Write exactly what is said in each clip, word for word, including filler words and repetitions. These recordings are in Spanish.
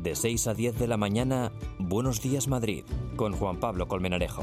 De seis a diez de la mañana, Buenos Días Madrid, con Juan Pablo Colmenarejo.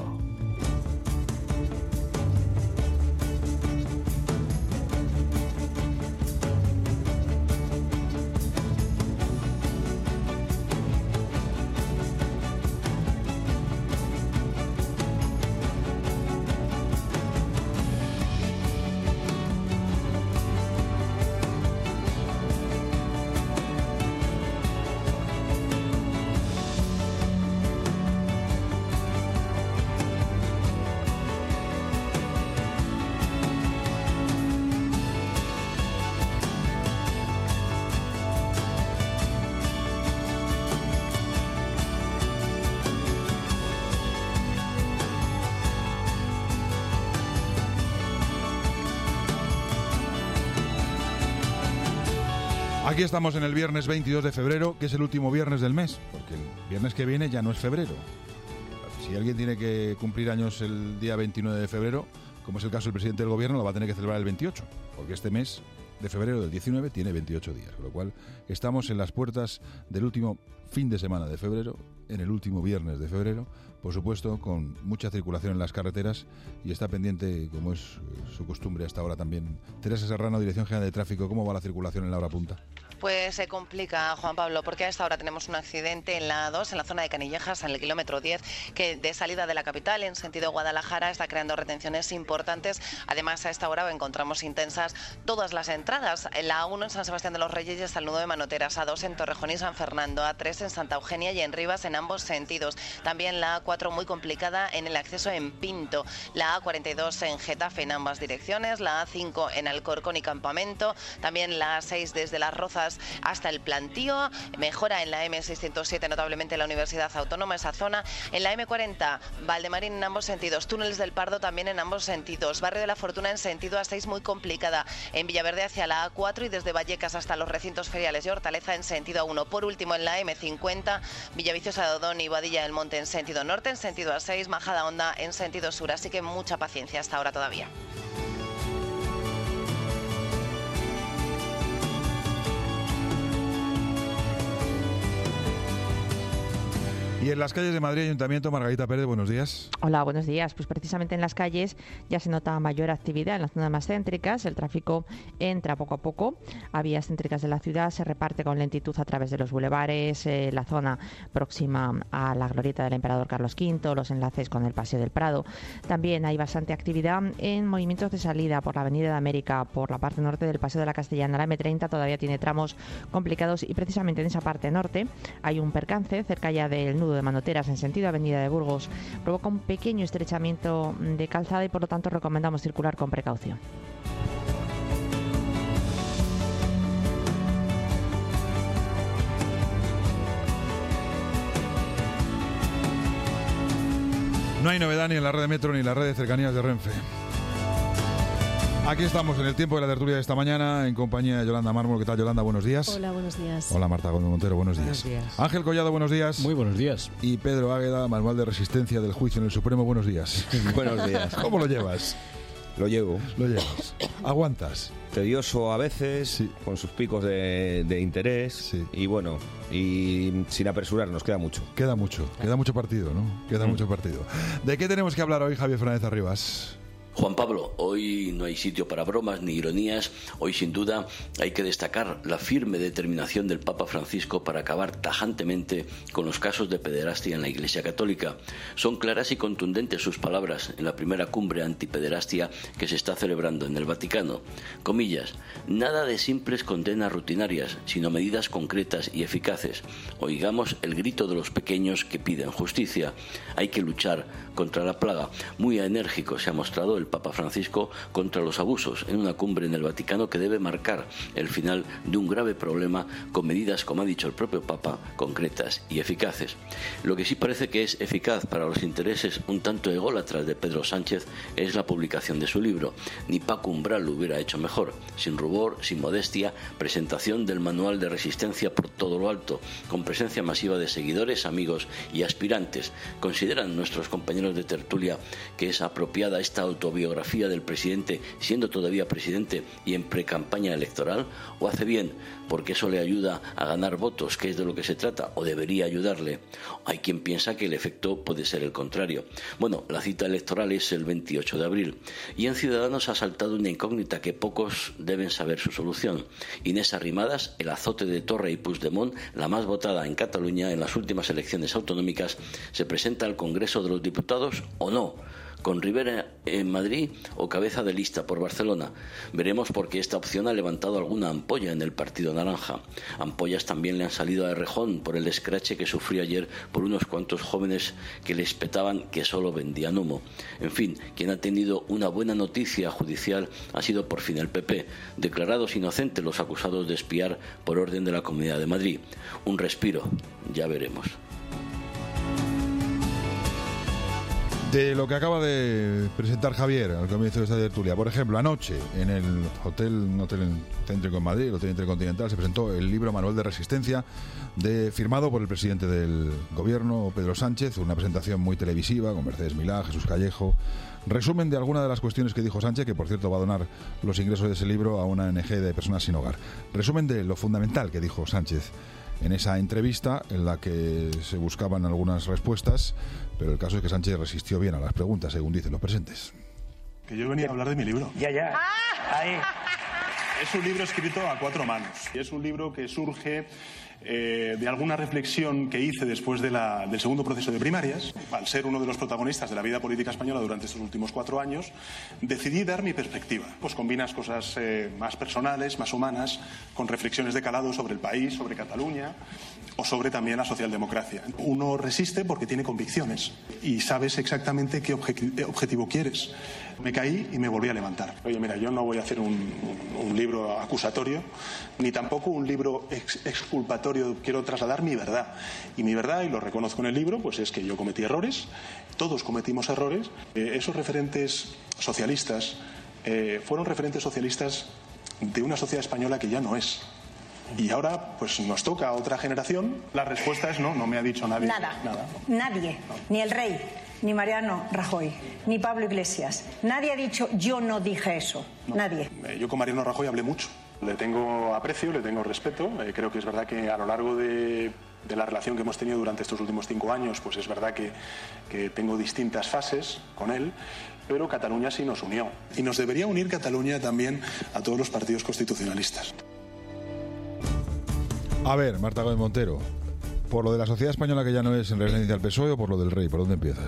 Aquí estamos en el viernes veintidós de febrero, que es el último viernes del mes, porque el viernes que viene ya no es febrero. Si alguien tiene que cumplir años el día veintinueve de febrero, como es el caso del presidente del gobierno, lo va a tener que celebrar el veintiocho, porque este mes de febrero del diecinueve tiene veintiocho días, con lo cual estamos en las puertas del último fin de semana de febrero, en el último viernes de febrero, por supuesto con mucha circulación en las carreteras, y está pendiente, como es su costumbre hasta ahora también, Teresa Serrano, Dirección General de Tráfico. ¿Cómo va la circulación en la hora punta? Pues se complica, Juan Pablo, porque a esta hora tenemos un accidente en la A dos, en la zona de Canillejas, en el kilómetro diez, que de salida de la capital en sentido Guadalajara está creando retenciones importantes. Además, a esta hora encontramos intensas todas las entradas. En la A uno en San Sebastián de los Reyes y hasta el nudo de Manoteras, A dos en Torrejón y San Fernando, A tres en Santa Eugenia y en Rivas en ambos sentidos. También la A cuatro muy complicada en el acceso en Pinto, la A cuarenta y dos en Getafe en ambas direcciones, la A cinco en Alcorcón y Campamento, también la A seis desde Las Rozas hasta el Plantío, mejora en la eme seiscientos siete notablemente en la Universidad Autónoma esa zona, en la eme cuarenta Valdemarín en ambos sentidos, Túneles del Pardo también en ambos sentidos, Barrio de la Fortuna en sentido A seis muy complicada, en Villaverde hacia la A cuatro y desde Vallecas hasta los recintos feriales de Hortaleza en sentido A uno. Por último, en la eme cincuenta Villaviciosa de Odón y Boadilla del Monte en sentido norte, en sentido A seis, Majada Honda en sentido sur, así que mucha paciencia hasta ahora todavía. Y en las calles de Madrid Ayuntamiento, Margarita Pérez, buenos días. Hola, buenos días. Pues precisamente en las calles ya se nota mayor actividad en las zonas más céntricas. El tráfico entra poco a poco a vías céntricas de la ciudad, se reparte con lentitud a través de los bulevares, eh, la zona próxima a la glorieta del Emperador Carlos quinto, los enlaces con el Paseo del Prado. También hay bastante actividad en movimientos de salida por la Avenida de América, por la parte norte del Paseo de la Castellana. La eme treinta todavía tiene tramos complicados y precisamente en esa parte norte hay un percance cerca ya del nudo de Manoteras en sentido Avenida de Burgos. Provoca un pequeño estrechamiento de calzada y por lo tanto recomendamos circular con precaución. No hay novedad ni en la red de metro ni en la red de cercanías de Renfe. Aquí estamos en el tiempo de la tertulia de esta mañana en compañía de Yolanda Mármol. ¿Qué tal, Yolanda? Buenos días. Hola, buenos días. Hola, Marta Gómez Montero. Buenos días. Buenos días. Ángel Collado, buenos días. Muy buenos días. Y Pedro Águeda, manual de resistencia del juicio en el Supremo. Buenos días. Buenos días. ¿Cómo lo llevas? Lo llevo. Lo llevas. ¿Aguantas? Tedioso a veces, sí, con sus picos de, de interés. Sí. Y bueno, y sin apresurarnos, queda mucho. Queda mucho, queda mucho partido, ¿no? Queda mm. mucho partido. ¿De qué tenemos que hablar hoy, Javier Fernández Arribas? Juan Pablo, hoy no hay sitio para bromas ni ironías. Hoy sin duda hay que destacar la firme determinación del Papa Francisco para acabar tajantemente con los casos de pederastia en la Iglesia Católica. Son claras y contundentes sus palabras en la primera cumbre antipederastia que se está celebrando en el Vaticano. Comillas, nada de simples condenas rutinarias, sino medidas concretas y eficaces. Oigamos el grito de los pequeños que piden justicia. Hay que luchar contra la plaga. Muy enérgico se ha mostrado el Papa Francisco contra los abusos en una cumbre en el Vaticano que debe marcar el final de un grave problema con medidas, como ha dicho el propio Papa, concretas y eficaces. Lo que sí parece que es eficaz para los intereses un tanto ególatras de Pedro Sánchez es la publicación de su libro. Ni Paco Umbral lo hubiera hecho mejor. Sin rubor, sin modestia, presentación del manual de resistencia por todo lo alto, con presencia masiva de seguidores, amigos y aspirantes. ¿Consideran nuestros compañeros de tertulia que es apropiada esta auto autobiografía del presidente siendo todavía presidente y en precampaña electoral? ¿O hace bien porque eso le ayuda a ganar votos, que es de lo que se trata, o debería ayudarle? Hay quien piensa que el efecto puede ser el contrario. Bueno, la cita electoral es el veintiocho de abril y en Ciudadanos ha saltado una incógnita que pocos deben saber su solución. Inés Arrimadas, el azote de Torra y Puigdemont, la más votada en Cataluña en las últimas elecciones autonómicas, ¿se presenta al Congreso de los Diputados o no? ¿Con Rivera en Madrid o cabeza de lista por Barcelona? Veremos, porque esta opción ha levantado alguna ampolla en el Partido Naranja. Ampollas también le han salido a Errejón por el escrache que sufrió ayer por unos cuantos jóvenes que le espetaban que solo vendían humo. En fin, quien ha tenido una buena noticia judicial ha sido por fin el P P, declarados inocentes los acusados de espiar por orden de la Comunidad de Madrid. Un respiro, ya veremos. De lo que acaba de presentar Javier al comienzo de esta tertulia, por ejemplo, anoche en el hotel, un hotel céntrico en Madrid, el Hotel Intercontinental, se presentó el libro Manual de Resistencia, de, firmado por el presidente del gobierno, Pedro Sánchez, una presentación muy televisiva con Mercedes Milá, Jesús Callejo. Resumen de algunas de las cuestiones que dijo Sánchez, que por cierto va a donar los ingresos de ese libro a una O N Ge de personas sin hogar. Resumen de lo fundamental que dijo Sánchez en esa entrevista, en la que se buscaban algunas respuestas, pero el caso es que Sánchez resistió bien a las preguntas, según dicen los presentes. Que yo venía a hablar de mi libro. Ya, ya. Ahí. Es un libro escrito a cuatro manos. Y es un libro que surge eh, de alguna reflexión que hice después de la, del segundo proceso de primarias. Al ser uno de los protagonistas de la vida política española durante estos últimos cuatro años, decidí dar mi perspectiva. Pues combinas cosas eh, más personales, más humanas, con reflexiones de calado sobre el país, sobre Cataluña o sobre también la socialdemocracia. Uno resiste porque tiene convicciones y sabes exactamente qué obje- objetivo quieres. Me caí y me volví a levantar. Oye, mira, yo no voy a hacer un, un, un libro acusatorio, ni tampoco un libro ex, exculpatorio. Quiero trasladar mi verdad. Y mi verdad, y lo reconozco en el libro, pues es que yo cometí errores, todos cometimos errores. Eh, esos referentes socialistas eh, fueron referentes socialistas de una sociedad española que ya no es. Y ahora, pues nos toca a otra generación. La respuesta es no, no me ha dicho nadie. Nada, nada. Nadie, ni el rey, ni Mariano Rajoy, ni Pablo Iglesias. Nadie ha dicho yo no dije eso, no. Nadie. Yo con Mariano Rajoy hablé mucho. Le tengo aprecio, le tengo respeto. Eh, creo que es verdad que a lo largo de, de la relación que hemos tenido durante estos últimos cinco años, pues es verdad que, que tengo distintas fases con él. Pero Cataluña sí nos unió. Y nos debería unir Cataluña también a todos los partidos constitucionalistas. A ver, Marta Gómez Montero, ¿por lo de la sociedad española que ya no es en referencia al P S O E o por lo del rey? ¿Por dónde empiezas?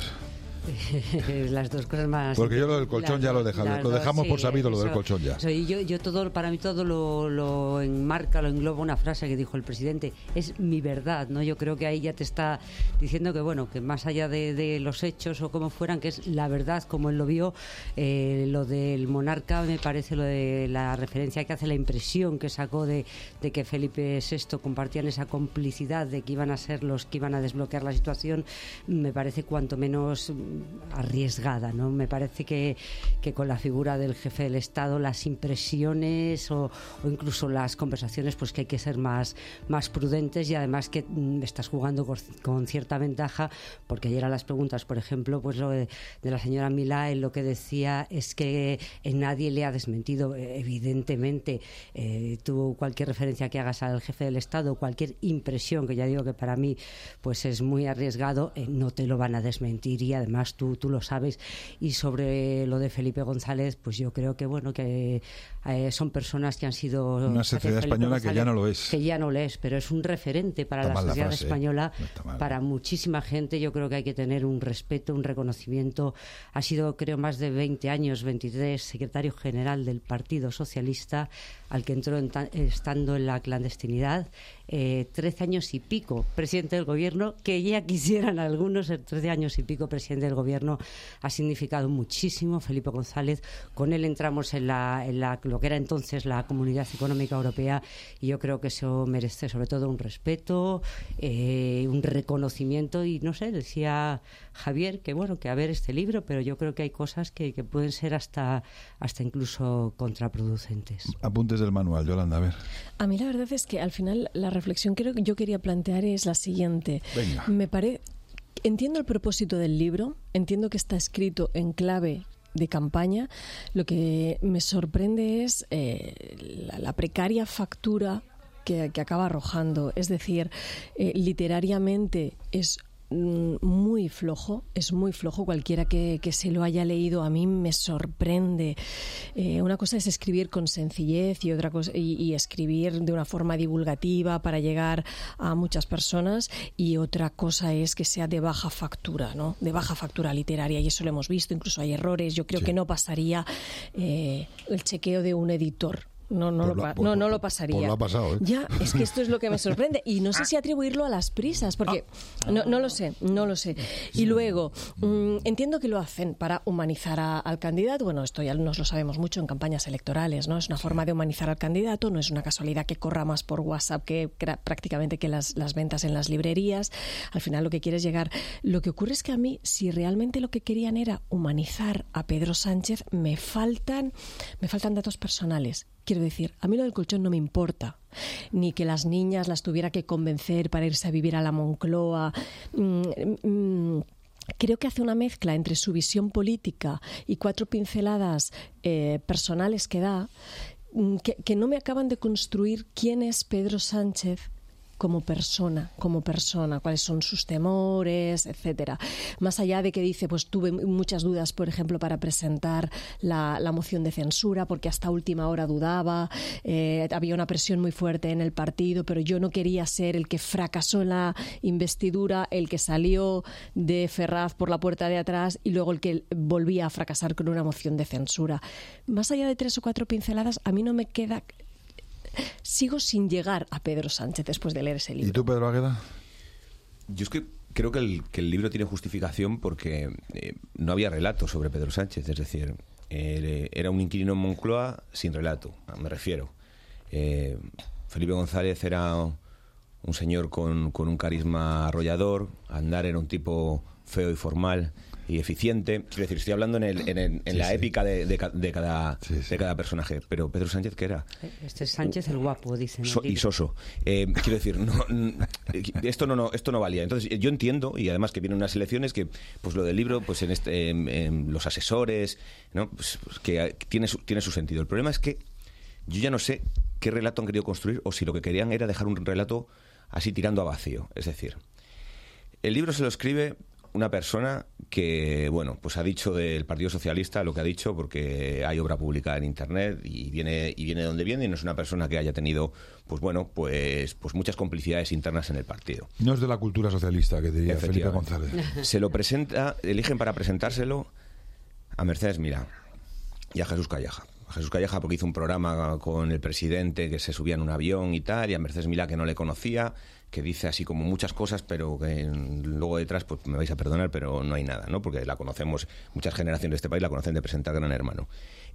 Las dos cosas más. Porque yo lo del colchón ya lo dejamos, lo dejamos dos, por sabido, sí, lo del colchón ya. Eso, y yo, yo todo, para mí todo lo, lo enmarca, lo engloba una frase que dijo el presidente: es mi verdad, ¿no? Yo creo que ahí ya te está diciendo que bueno, que más allá de, de los hechos o como fueran, que es la verdad como él lo vio. Eh, lo del monarca me parece, lo de la referencia que hace, la impresión que sacó de, de que Felipe sexto compartían esa complicidad de que iban a ser los que iban a desbloquear la situación, me parece cuanto menos arriesgada, ¿no? Me parece que, que con la figura del jefe del Estado las impresiones o, o incluso las conversaciones, pues que hay que ser más, más prudentes, y además que mm, estás jugando con, con cierta ventaja, porque ayer a las preguntas, por ejemplo, pues lo de, de la señora Milá, él lo que decía es que eh, nadie le ha desmentido. Eh, evidentemente, eh, tú cualquier referencia que hagas al jefe del Estado, cualquier impresión, que ya digo que para mí pues es muy arriesgado, eh, no te lo van a desmentir, y además tú, tú lo sabes. Y sobre lo de Felipe González, pues yo creo que bueno, que eh, son personas que han sido una sociedad española González, que ya no lo es. Que ya no lo es, pero es un referente para está la sociedad la frase, española, no para muchísima gente. Yo creo que hay que tener un respeto, un reconocimiento. Ha sido, creo, más de veinte años, veintitrés, secretario general del Partido Socialista, al que entró en ta- estando en la clandestinidad, eh, trece años y pico presidente del gobierno, que ya quisieran algunos ser trece años y pico presidente del gobierno. Ha significado muchísimo Felipe González. Con él entramos en, la, en la, lo que era entonces la Comunidad Económica Europea, y yo creo que eso merece sobre todo un respeto, eh, un reconocimiento. Y no sé, decía Javier que bueno, que a ver este libro, pero yo creo que hay cosas que, que pueden ser hasta, hasta incluso contraproducentes. Apuntes del manual, Yolanda, a ver. A mí la verdad es que al final la reflexión que yo quería plantear es la siguiente. Venga. Me parece... Entiendo el propósito del libro, entiendo que está escrito en clave de campaña, lo que me sorprende es eh, la, la precaria factura que, que acaba arrojando. Es decir, eh, literariamente es muy flojo, es muy flojo. Cualquiera que, que se lo haya leído, a mí me sorprende. Eh, una cosa es escribir con sencillez y otra cosa y, y escribir de una forma divulgativa para llegar a muchas personas, y otra cosa es que sea de baja factura, ¿no? De baja factura literaria, y eso lo hemos visto. Incluso hay errores. Yo creo sí. que no pasaría eh, el chequeo de un editor. No, no, pues lo, pa- lo, no, no lo pasaría. Pues lo ha pasado, ¿eh? Ya, es que esto es lo que me sorprende. Y no sé si atribuirlo a las prisas, porque no, no lo sé, no lo sé. Y luego, mmm, entiendo que lo hacen para humanizar a, al candidato. Bueno, esto ya nos lo sabemos mucho en campañas electorales, ¿no? Es una forma de humanizar al candidato. No es una casualidad que corra más por WhatsApp que, que prácticamente que las, las ventas en las librerías. Al final lo que quieres llegar. Lo que ocurre es que a mí, si realmente lo que querían era humanizar a Pedro Sánchez, me faltan, me faltan datos personales. Quiero decir, a mí lo del colchón no me importa, ni que las niñas las tuviera que convencer para irse a vivir a la Moncloa. Mm, mm, creo que hace una mezcla entre su visión política y cuatro pinceladas eh, personales que da, que, que no me acaban de construir quién es Pedro Sánchez como persona, como persona, cuáles son sus temores, etcétera. Más allá de que dice, pues tuve muchas dudas, por ejemplo, para presentar la, la moción de censura, porque hasta última hora dudaba, eh, había una presión muy fuerte en el partido, pero yo no quería ser el que fracasó en la investidura, el que salió de Ferraz por la puerta de atrás y luego el que volvía a fracasar con una moción de censura. Más allá de tres o cuatro pinceladas, a mí no me queda... Sigo sin llegar a Pedro Sánchez después de leer ese libro. ¿Y tú, Pedro Águeda? Yo es que creo que el, que el libro tiene justificación porque eh, no había relato sobre Pedro Sánchez. Es decir, eh, era un inquilino en Moncloa sin relato, me refiero. Eh, Felipe González era un señor con, con un carisma arrollador. Aznar era un tipo feo y formal y eficiente. Quiero decir, estoy hablando en, el, en, el, en sí, la sí. épica de, de, de, cada, sí, sí. de cada personaje. Pero Pedro Sánchez, ¿qué era? Este es Sánchez el guapo, dicen. So, y soso. Eh, quiero decir, no, esto, no, no, esto no valía. Entonces, yo entiendo, y además que vienen unas elecciones, que pues lo del libro, pues en, este, en, en los asesores, ¿no? Pues, pues que tiene su, tiene su sentido. El problema es que yo ya no sé qué relato han querido construir o si lo que querían era dejar un relato así tirando a vacío. Es decir, el libro se lo escribe una persona que, bueno, pues ha dicho del Partido Socialista lo que ha dicho porque hay obra publicada en Internet y viene y viene de donde viene, y no es una persona que haya tenido, pues bueno, pues pues muchas complicidades internas en el partido. No es de la cultura socialista, que diría Felipe González. Se lo presenta, eligen para presentárselo a Mercedes Milá y a Jesús Calleja. A Jesús Calleja porque hizo un programa con el presidente que se subía en un avión y tal, y a Mercedes Milá que no le conocía, que dice así como muchas cosas, pero que luego detrás, pues me vais a perdonar, pero no hay nada, ¿no? Porque la conocemos, muchas generaciones de este país la conocen de presentar Gran Hermano.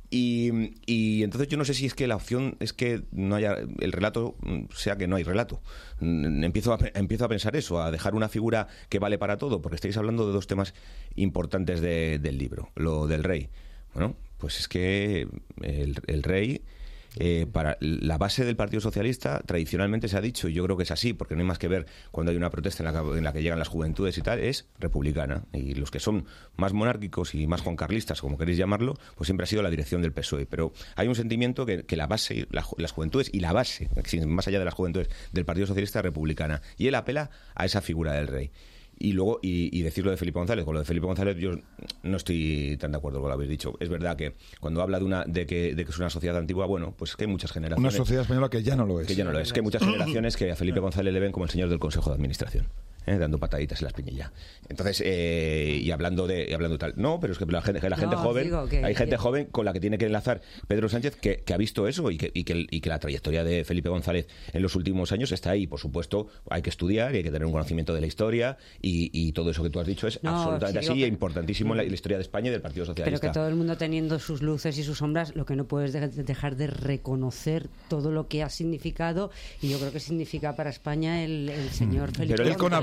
Y, y entonces yo no sé si es que la opción es que no haya el relato, sea que no hay relato. Empiezo a, empiezo a pensar eso, a dejar una figura que vale para todo, porque estáis hablando de dos temas importantes de, del libro, lo del rey. Bueno, pues es que el, el rey... Eh, para la base del Partido Socialista tradicionalmente se ha dicho, y yo creo que es así porque no hay más que ver cuando hay una protesta en la que, en la que llegan las juventudes y tal, es republicana, y los que son más monárquicos y más juancarlistas, como queréis llamarlo, pues siempre ha sido la dirección del P S O E, pero hay un sentimiento que, que la base, la, las juventudes y la base, más allá de las juventudes del Partido Socialista, es republicana, y él apela a esa figura del rey. Y luego, y, y decirlo de Felipe González, con lo de Felipe González yo no estoy tan de acuerdo con lo que habéis dicho. Es verdad que cuando habla de una de que, de que es una sociedad antigua, bueno, pues que hay muchas generaciones... Una sociedad española que ya no lo es. Que ya no lo es, que hay muchas generaciones que a Felipe González le ven como el señor del Consejo de Administración. ¿Eh? Dando pataditas en la espinilla. Entonces, eh, y hablando de y hablando de tal. No, pero es que la gente, la gente no, joven, que, hay gente que... joven con la que tiene que enlazar Pedro Sánchez que, que ha visto eso y que, y, que, y que la trayectoria de Felipe González en los últimos años está ahí. Por supuesto, hay que estudiar y hay que tener un conocimiento de la historia y, y todo eso que tú has dicho es no, absolutamente así e importantísimo en la, la historia de España y del Partido Socialista. Pero que todo el mundo teniendo sus luces y sus sombras, lo que no puedes dejar de reconocer todo lo que ha significado, y yo creo que significa para España el, el señor Felipe Pero él con habilidad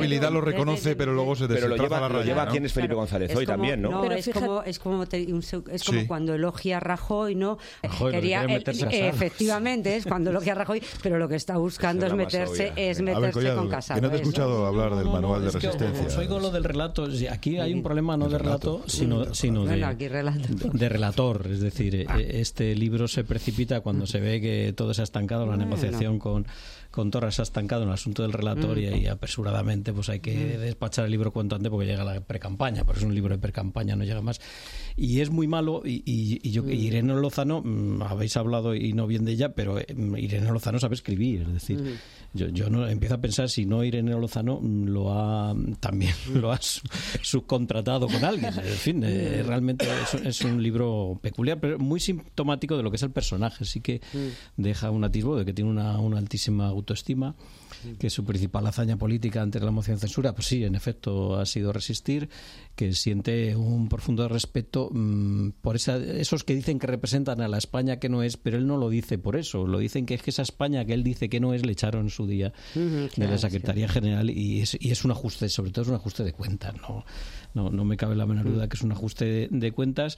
habilidad lo reconoce, pero luego se Pero lo destraza lleva, la lo raya, lleva ¿no? quien es Felipe Claro, González es hoy como- también, ¿no? No, Pero es, fíjate- como, es, como te- un se- es como Sí. cuando elogia a Rajoy, ¿no? Rajoy, lo que Quería, quiere eh, meterse a Sánchez. efectivamente, es cuando elogia a Rajoy, pero lo que está buscando Esa es es la más meterse, obvia. es A ver, meterse Collado, con que Casado. no te he eso. escuchado hablar del No, no, manual de es que resistencia. os oigo lo del relato. Sí, aquí hay un problema no El de relato. relato, sino, sino de, Bueno, aquí relato. de relator. Es decir, eh, este libro se precipita cuando se ve que todo se ha estancado, la Bueno. negociación con, con Torra se ha estancado en el asunto del relator y, y apresuradamente pues hay que despachar el libro cuanto antes porque llega la precampaña, porque es un libro de precampaña, no llega más. Y es muy malo y, y, y yo, Irene Lozano, mm, habéis hablado y no bien de ella, pero eh, Irene Lozano sabe escribir, es decir, yo, yo no empiezo a pensar si no Irene Lozano mm, lo ha también lo ha su- subcontratado con alguien. En fin, eh, realmente es, es un libro peculiar, pero muy sintomático de lo que es el personaje. Sí que deja un atisbo de que tiene una, una altísima autoestima, que su principal hazaña política ante la moción de censura, pues sí, en efecto, ha sido resistir, que siente un profundo respeto mmm, por esa, esos que dicen que representan a la España que no es, pero él no lo dice por eso, lo dicen que es que esa España que él dice que no es, le echaron en su día Ujú, de claro, la Secretaría General y es, y es un ajuste, sobre todo es un ajuste de cuentas, no, no, no me cabe la menor duda que es un ajuste de, de cuentas.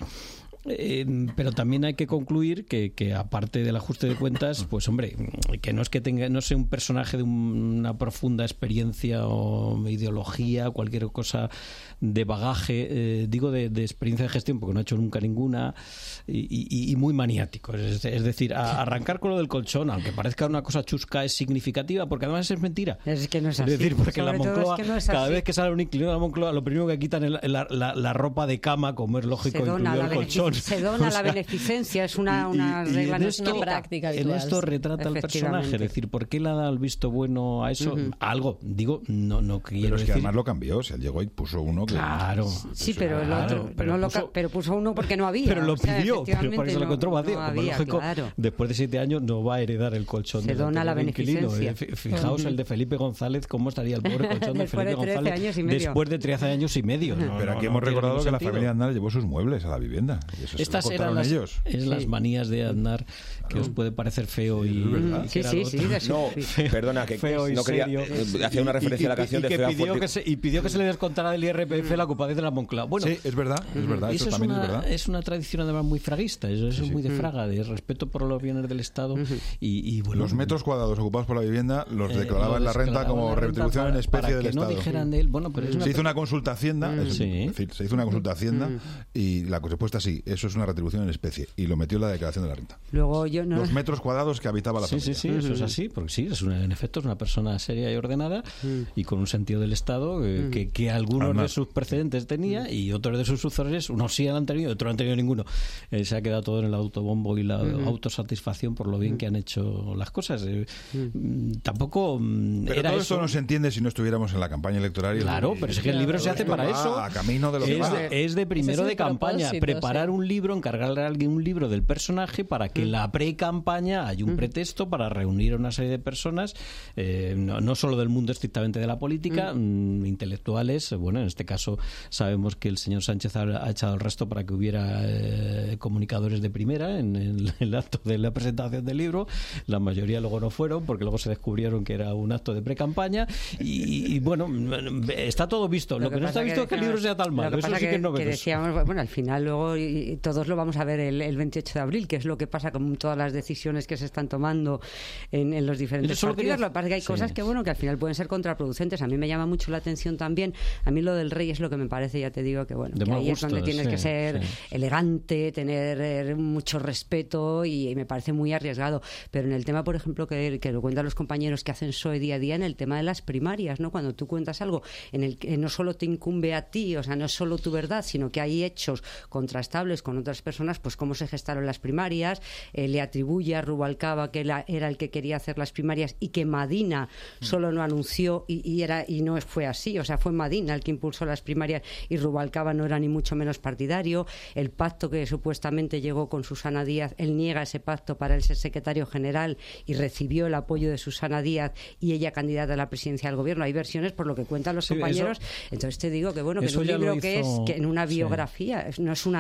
Eh, pero también hay que concluir que, que aparte del ajuste de cuentas, pues hombre, que no es que tenga, no sea un personaje de un- una profunda experiencia o ideología, cualquier cosa de bagaje, eh, digo de, de experiencia de gestión, porque no ha hecho nunca ninguna, y, y- y muy maniático. Es, es decir, a- arrancar con lo del colchón, aunque parezca una cosa chusca, es significativa, porque además es mentira. Es que no es así. Es decir, porque Sobre la todo es Moncloa, que no es cada así. vez que sale un inquilino de la Moncloa, lo primero que quitan es la, la- la- la ropa de cama, como es lógico, Se dona, incluido la el colchón. benefic- se dona O la sea, beneficencia, es una, y- una y regla en no esto- escrita. práctica En habitual, esto sí. retrata el personaje, Efectivamente. es decir, ¿por qué le ha dado el visto bueno a eso? Ujú. A algo, digo, no, no quiero Pero es que decir... además lo cambió, o sea, él llegó y puso uno que... Claro. Sí, pero el Claro, otro, pero no lo puso- ca- pero puso uno porque no había. Pero lo o sea, pidió, pero efectivamente porque se lo no- encontró vacío. no Como había, lógico, claro. después de siete años no va a heredar el colchón Se del dona la anterior inquilino. beneficencia. Eh, fi- Fijaos el de Felipe González, cómo estaría el pobre colchón de Después Felipe de trece González años y medio. después de trece años y medio. No, Pero no, aquí no hemos tiene recordado ningún que la sentido. familia Aznar llevó sus muebles a la vivienda. Y eso se lo Estas eran contaron las, ellos. es las manías de Aznar que os puede parecer feo y, verdad. y Sí, que era sí, lo sí, otro. de su- No, sí. perdona, que Feo y no quería... serio. eh, Hacía una Y- referencia y- a la canción y de que Fea pidió Fuerte. que se, y pidió que se le descontara del I R P F la ocupación de la Moncloa. Bueno, Sí, es verdad, es verdad, eso, eso es también una, es verdad. es una tradición además muy fraguista, eso, eso es muy de fraga, de respeto por los bienes del Estado y, y, bueno, Los metros cuadrados ocupados por la vivienda los eh, declaraba lo en la renta declaraba como en la renta retribución para- en especie para del que Estado. no dijeran de él, bueno, pero es una Se hizo una consulta a Hacienda, es- Sí. es decir, se hizo una consulta a Hacienda y la respuesta sí, eso es una retribución en especie y lo metió en la declaración de la renta. Luego yo no. Los metros cuadrados que habitaba la Sí, familia. sí, sí, eso es así, porque sí, es una, en efecto es una persona seria y ordenada y con un sentido del Estado eh, que, que algunos Además. de sus precedentes tenía y otros de sus sucesores, unos sí han tenido, otros no han tenido ninguno. Eh, se ha quedado todo en el autobombo y la autosatisfacción por lo bien que han hecho las cosas. Eh, mm, Tampoco mm, Pero era todo eso. esto no se entiende si no estuviéramos en la campaña electoral. y- Claro, pero es que el libro se hace para va eso. A camino de lo que Es va. de, es de primero Ese es de el campaña, propósito, preparar sí. un libro, encargarle a alguien un libro del personaje para que en la pre-campaña haya un pretexto para reunir a una serie de personas, eh, no, no solo del mundo estrictamente de la política, mm, intelectuales. Bueno, en este caso sabemos que el señor Sánchez ha, ha echado el resto para que hubiera eh, comunicadores de primera en el, el acto de la presentación del libro. La mayoría luego no fueron porque luego se descubrieron que era un acto de pre-campaña y, y, bueno, está todo visto. Lo, que, no está pasa visto es que el libro sea tan lo malo. que Eso pasa sí que es que novedoso. decíamos, bueno, al final luego y- y todos lo vamos a ver el, el veintiocho de abril, que es lo que pasa con todas las decisiones que se están tomando en, en los diferentes Yo solo partidos. quería- Lo que pasa es que hay sí. cosas que, bueno, que al final pueden ser contraproducentes. A mí me llama mucho la atención también. A mí lo del rey es lo que me parece, ya te digo, que bueno, De que mal ahí gusto, es donde tienes sí, que ser sí. elegante, tener eh, mucho respeto y, y me parece muy arriesgado. Pero en el tema, por ejemplo, que, que lo cuentan los compañeros que hacen S O E día a día, en el tema de las primarias, ¿no? Cuando tú cuentas algo en el que no solo te incumbe a ti, o sea, no es solo tu verdad, sino que hay hechos contrastables con otras personas, pues cómo se gestaron las primarias, eh, le atribuye a Rubalcaba que la- era el que quería hacer las primarias y que Madina solo no anunció y, y era y no fue así, o sea, fue Madina el que impulsó las primarias y Rubalcaba no era ni mucho menos partidario. El pacto que supuestamente llegó con Susana Díaz, él niega ese pacto para él ser secretario general y recibió el apoyo de Susana Díaz y ella candidata a la presidencia del gobierno. Hay versiones por lo que cuentan los Sí, compañeros. eso- Entonces te digo que bueno, que es eso un ya lo libro que es hizo- que en una sí. biografía, es- no es una novela, ¿no?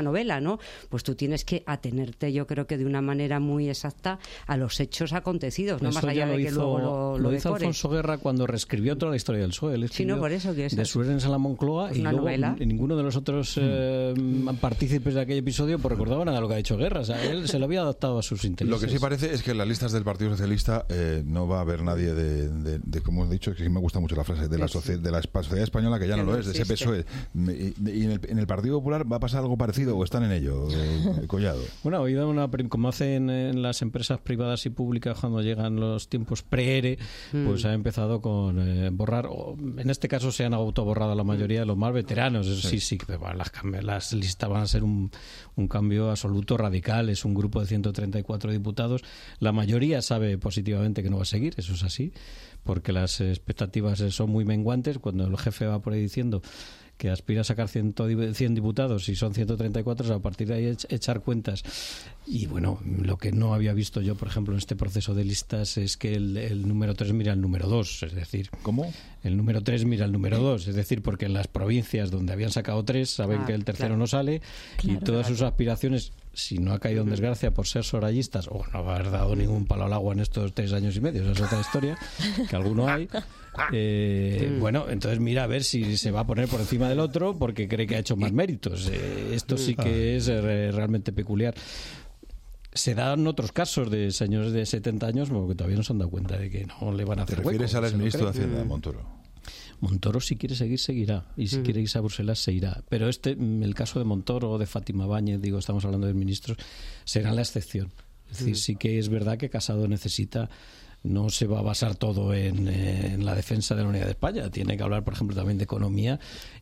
¿no? Pues tú tienes que atenerte, yo creo que de una manera muy exacta a los hechos acontecidos, no eso más allá de que hizo, luego lo, lo, lo hizo decores. Alfonso Guerra cuando reescribió toda la historia del P S O E. Él Sí, no, por eso que es de Suerens a la Moncloa pues y luego novela. ninguno de los otros eh, partícipes de aquel episodio pues recordaban nada de lo que ha dicho Guerra. O sea, él se lo había adaptado a sus intereses. Lo que sí parece es que en las listas del Partido Socialista eh, no va a haber nadie de, de, de, como he dicho, que me gusta mucho la frase, de la, socie, de la sociedad española, que ya no, no lo es, de ese P S O E. Y, y en, el, en el Partido Popular va a pasar algo parecido o están en ello, eh, Collado. Bueno, ha habido una, como hacen en las empresas privadas y públicas cuando llegan los tiempos pre-E R E, mm. pues ha empezado con eh, borrar, o en este caso se han autoborrado la mayoría de los más veteranos. Eso sí, sí, sí bueno, las, las listas van a ser un, un cambio absoluto radical. Es un grupo de ciento treinta y cuatro diputados. La mayoría sabe positivamente que no va a seguir, eso es así, porque las expectativas son muy menguantes. Cuando el jefe va por ahí diciendo que aspira a sacar cien diputados y son ciento treinta y cuatro, o sea, a partir de ahí echar cuentas. Y bueno, lo que no había visto yo, por ejemplo, en este proceso de listas es que el, el número tres mira al número dos, es decir... ¿Cómo? El número tres mira al número dos, es decir, porque en las provincias donde habían sacado tres saben ah, que el tercero claro. no sale claro, y todas claro. sus aspiraciones, si no ha caído en desgracia por ser sorayistas o no haber dado ningún palo al agua en estos tres años y medio, esa es otra historia, que alguno hay... Eh, bueno, entonces mira a ver si se va a poner por encima del otro porque cree que ha hecho más méritos. Eh, esto sí que es eh, realmente peculiar. Se dan otros casos de señores de setenta años que todavía no se han dado cuenta de que no le van a hacer hueco. ¿Te refieres al exministro de Hacienda, mm. Montoro? Montoro, si quiere seguir, seguirá. Y si mm. quiere irse a Bruselas, se irá. Pero este, el caso de Montoro o de Fátima Báñez, digo, estamos hablando de ministros, será la excepción. Es decir, mm. sí que es verdad que Casado necesita... No se va a basar todo en, en la defensa de la unidad de España. Tiene que hablar, por ejemplo, también de economía,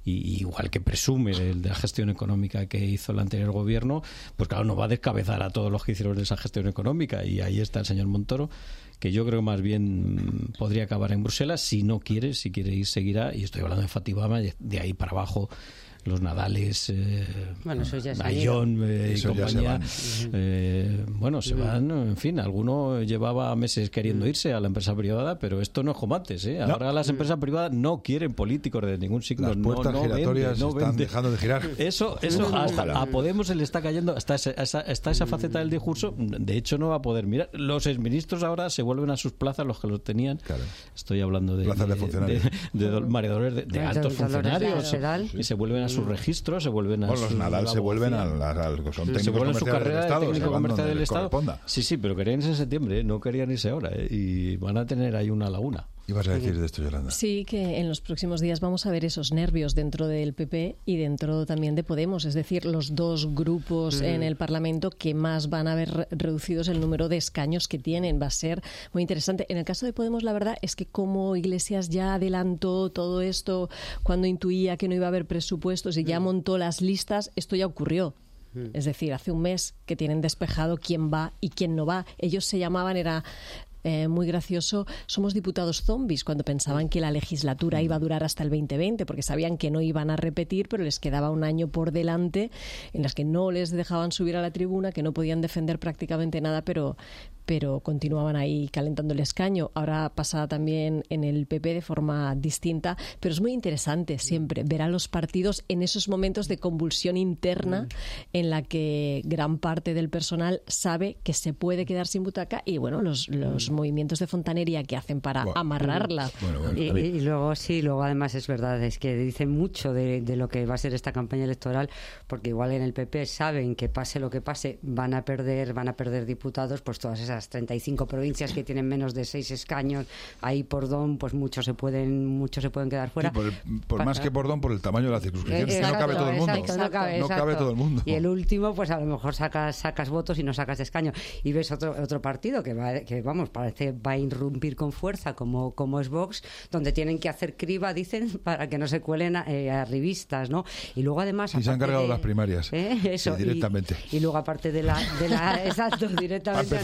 y igual que presume de, de la gestión económica que hizo el anterior gobierno, pues claro, no va a descabezar a todos los que hicieron esa gestión económica. Y ahí está el señor Montoro, que yo creo más bien podría acabar en Bruselas. Si no quiere, si quiere ir, seguirá. Y estoy hablando de Fátima, de ahí para abajo... los Nadales, eh, bueno, eso ya Ayón eh, y compañía, se eh, bueno, se van, en fin, alguno llevaba meses queriendo irse a la empresa privada, pero esto no es como antes, ¿eh? Ahora no. Las empresas privadas no quieren políticos de ningún signo. Las puertas no, no giratorias vende, no están vende. dejando de girar. Eso, eso hasta a Podemos se le está cayendo, hasta esa, esa, hasta esa faceta del discurso, de hecho no va a poder mirar. Los exministros ahora se vuelven a sus plazas, los que los tenían. Claro. Estoy hablando de, plazas de, de funcionarios, de, de, de, María Dolores, de, de altos funcionarios, y se vuelven a sus registros, se vuelven a bueno, los Nadal se vuelven a, a, a, a son técnicos se vuelven comerciales su carrera del Estado, de técnico comercial del Estado. Corresponda. Sí, sí, pero querían irse en septiembre, ¿eh? No querían irse ahora, ¿eh? Y van a tener ahí una laguna. ¿Qué vas a decir de esto, Yolanda? Sí, que en los próximos días vamos a ver esos nervios dentro del P P y dentro también de Podemos, es decir, los dos grupos mm. en el Parlamento que más van a ver reducidos el número de escaños que tienen. Va a ser muy interesante. En el caso de Podemos, la verdad es que como Iglesias ya adelantó todo esto cuando intuía que no iba a haber presupuestos y ya montó las listas, esto ya ocurrió. Es decir, hace un mes que tienen despejado quién va y quién no va. Ellos se llamaban, era eh, muy gracioso, somos diputados zombies, cuando pensaban que la legislatura iba a durar hasta el veinte veinte, porque sabían que no iban a repetir, pero les quedaba un año por delante en las que no les dejaban subir a la tribuna, que no podían defender prácticamente nada, pero... pero continuaban ahí calentando el escaño. Ahora pasa también en el P P de forma distinta, pero es muy interesante siempre ver a los partidos en esos momentos de convulsión interna en la que gran parte del personal sabe que se puede quedar sin butaca y bueno, los, los movimientos de fontanería que hacen para bueno, amarrarla. Bueno, bueno, y, y luego sí, luego además es verdad, es que dicen mucho de, de lo que va a ser esta campaña electoral, porque igual en el P P saben que pase lo que pase, van a perder, van a perder diputados, pues todas esas treinta y cinco provincias que tienen menos de seis escaños, ahí por don, pues muchos se pueden muchos se pueden quedar fuera. Sí, por el, por más que por don, por el tamaño de la circunscripción, exacto, no cabe todo el mundo. Exacto, no, cabe, no cabe todo el mundo. Y el último, pues a lo mejor sacas sacas votos y no sacas de escaño. Y ves otro otro partido que va que vamos, parece va a irrumpir con fuerza como como es Vox, donde tienen que hacer criba, dicen, para que no se cuelen a, eh, a revistas, ¿no? Y luego además sí, se han cargado de, las primarias. ¿eh? Eso, sí, directamente. Y, y luego aparte de la de la exacto, directamente. No hace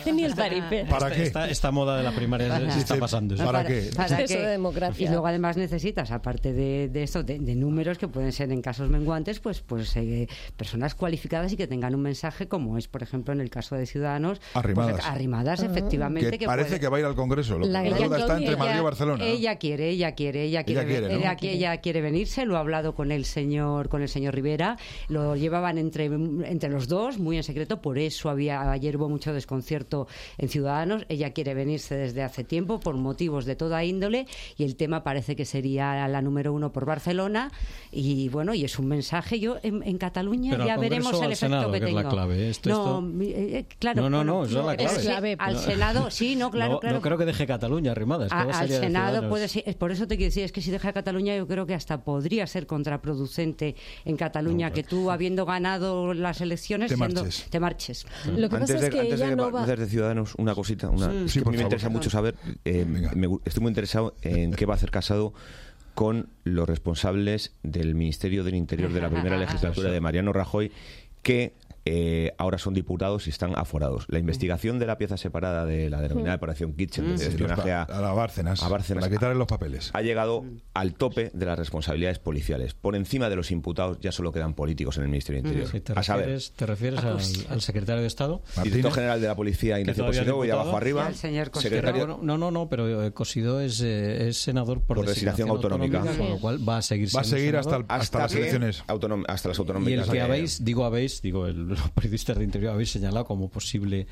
hace ni el taripe. ¿Para qué? Esta, esta moda de la primaria Para- se está pasando. ¿sí? ¿Para qué? Para Eso que- de democracia. Y luego además necesitas, aparte de, de esto, de, de números que pueden ser en casos menguantes, pues, pues eh, personas cualificadas y que tengan un mensaje como es, por ejemplo, en el caso de Ciudadanos. Arrimadas. Pues, arrimadas, efectivamente. Que que parece puede- que va a ir al Congreso. Lo, La la gran duda está entre ella- Madrid y Barcelona. ¿no? Ella quiere, ella quiere, ella quiere, Ella quiere, ¿no? ella, quiere- ella quiere venirse. Lo ha hablado con el señor, con el señor Rivera. Lo llevaban entre, entre los dos, muy en secreto. Por eso había ayer hubo mucho desconcierto en Ciudadanos. Ella quiere venirse desde hace tiempo por motivos de toda índole y el tema parece que sería la número uno por Barcelona. Y bueno, y es un mensaje. Yo en, en Cataluña Pero ya al veremos Congreso, el al efecto Senado, que que es tengo. la clave, ¿eh? Esto- no, esto- mi- eh, claro. No, no, no, bueno, esa es la clave. es que clave. al No. Senado, sí, no, claro, no, claro. no creo que deje Cataluña arrimada. Es que A- va a al salir de Senado Ciudadanos. puede ser, por eso te quiero decir, es que si deja Cataluña yo creo que hasta podría ser contraproducente en Cataluña No, que tú habiendo ganado las elecciones Te siendo- marches. te marches. Lo que Antes pasa de, es que antes ella de, no va... hacer de Ciudadanos una cosita, una, Sí. es Sí, que por a mí me favor. interesa mucho saber, eh, Venga. me gu- estoy muy interesado en qué va a hacer Casado con los responsables del Ministerio del Interior de la primera legislatura de Mariano Rajoy, que eh, ahora son diputados y están aforados. La investigación de la pieza separada de la denominada Operación Kitchen, de Sí, los espionaje pa- a, a la Bárcenas, a Bárcenas, para quitarle los papeles. ha llegado al tope de las responsabilidades policiales. Por encima de los imputados ya solo quedan políticos en el Ministerio del Interior. Sí, ¿Te a saber, refieres, te refieres al, al secretario de Estado? director Martínez. general de la Policía, Ignacio todavía es Cosidó, y diputado. abajo arriba, Y al señor Cosidó. secretario... Pero, no, no, no, pero eh, Cosidó es, eh, es senador por, Por designación autonómica. con lo cual va a seguir Va a siendo seguir hasta, senador. el- hasta, las que elecciones. autonom- hasta las Y autonómicas. el que Eh, habéis, digo habéis, digo el, los periodistas de Interior habéis señalado como posible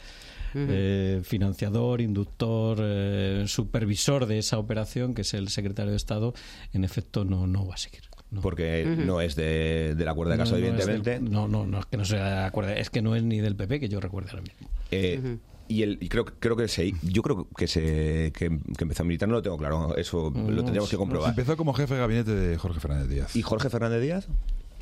eh, financiador, inductor, eh, supervisor de esa operación, que es el secretario de Estado, en efecto no, no va a seguir. No. porque no es de, de la cuerda de Casado, No, no es evidentemente. del- no, no, no, es que no se acuerde, es que no es ni del P P que yo recuerde ahora mismo. Eh, Y, el, y creo, creo que se, yo creo que se que, que empezó a militar, no lo tengo claro, eso lo tendríamos que comprobar. Empezó como jefe de gabinete de Jorge Fernández Díaz. ¿Y Jorge Fernández Díaz?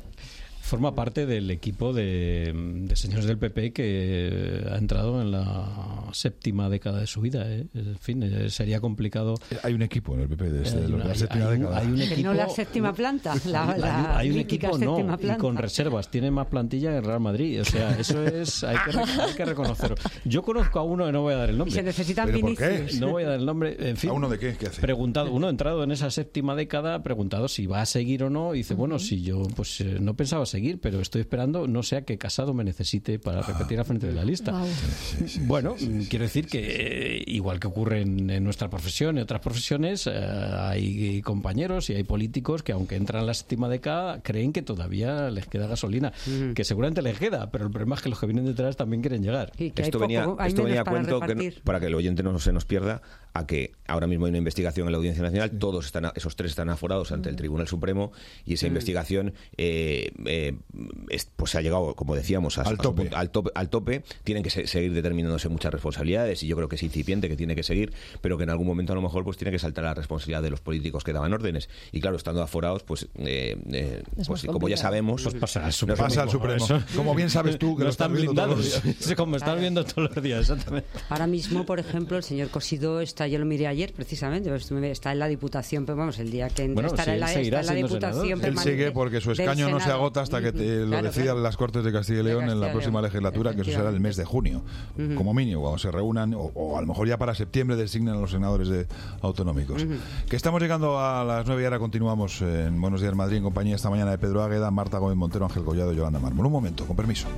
Forma parte del equipo de, de señores del P P que ha entrado en la séptima década de su vida. ¿eh? En fin, eh, sería complicado. Hay un equipo en el P P de, este, Hay de una- la hay- séptima hay un- década. hay un Que equipo, no la séptima planta, la, hay, la un- hay un mítica equipo no, séptima y planta. con reservas. Tiene más plantilla que el Real Madrid. O sea, eso es hay que, re- hay que reconocerlo. Yo conozco a uno que no voy a dar el Y nombre. se necesitan ¿Pero por qué? Vinicius. No voy a dar el nombre. En fin, ¿A uno de qué? ¿Qué hace? preguntado, uno entrado en esa séptima década, ha preguntado si va a seguir o no, y dice, bueno, si yo pues eh, no pensaba seguir, pero estoy esperando, no sea que Casado me necesite para repetir al frente de la lista. Guau. Bueno, quiero decir que eh, igual que ocurre en, en nuestra profesión y otras profesiones, eh, hay compañeros y hay políticos que aunque entran en la séptima década creen que todavía les queda gasolina, que seguramente les queda, pero el problema es que los que vienen detrás también quieren llegar. Y que hay Esto poco- venía, hay esto menos venía a para cuento, que no- repartir. para que el oyente no se nos pierda, a que ahora mismo hay una investigación en la Audiencia Nacional, todos están, a- esos tres están aforados ante el Tribunal Supremo, y esa investigación eh, eh, es- pues ha llegado, como decíamos, a- Al a su tope. punto- al tope. Al tope. Tienen que se- seguir determinándose muchas responsabilidades, y yo creo que es incipiente, que tiene que seguir, pero que en algún momento a lo mejor pues tiene que saltar la responsabilidad de los políticos que daban órdenes. Y claro, estando aforados, pues, eh, eh, Es pues más como ya complicado. sabemos, Pues pasa al nos Supremo. Pasa al Supremo. Eso- Como bien sabes tú, que no lo estás están viendo todos los blindados. días. Sí, como están viendo todos los días, exactamente. Ahora mismo, por ejemplo, el señor Cosidó está, yo lo miré ayer precisamente, pues, está en la Diputación, pero vamos, el día que entre Bueno, estará sí, en la, él seguirá está en la siendo Diputación senador. Él permanente sigue porque su del escaño no se Senado. agota hasta que te lo Claro, decidan claro. las Cortes de Castilla y De León en Castilla la y próxima León. legislatura, que eso será el mes de junio, como mínimo, cuando se reúnan, o, o a lo mejor ya para septiembre designen a los senadores de autonómicos. Que estamos llegando a las nueve y ahora continuamos en Buenos Días Madrid en compañía esta mañana de Pedro Águeda, Marta Gómez Montero, Ángel Collado y Yolanda Mármol. Un momento, con permiso.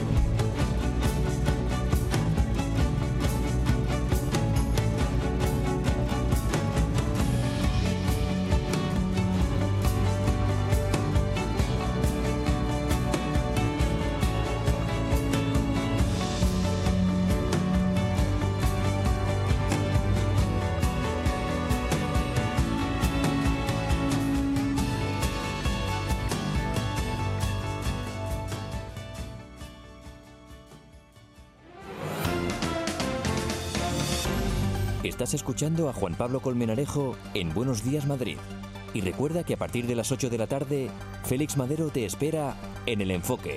Estás escuchando a Juan Pablo Colmenarejo en Buenos Días Madrid. Y recuerda que a partir de las ocho de la tarde, Félix Madero te espera en El Enfoque.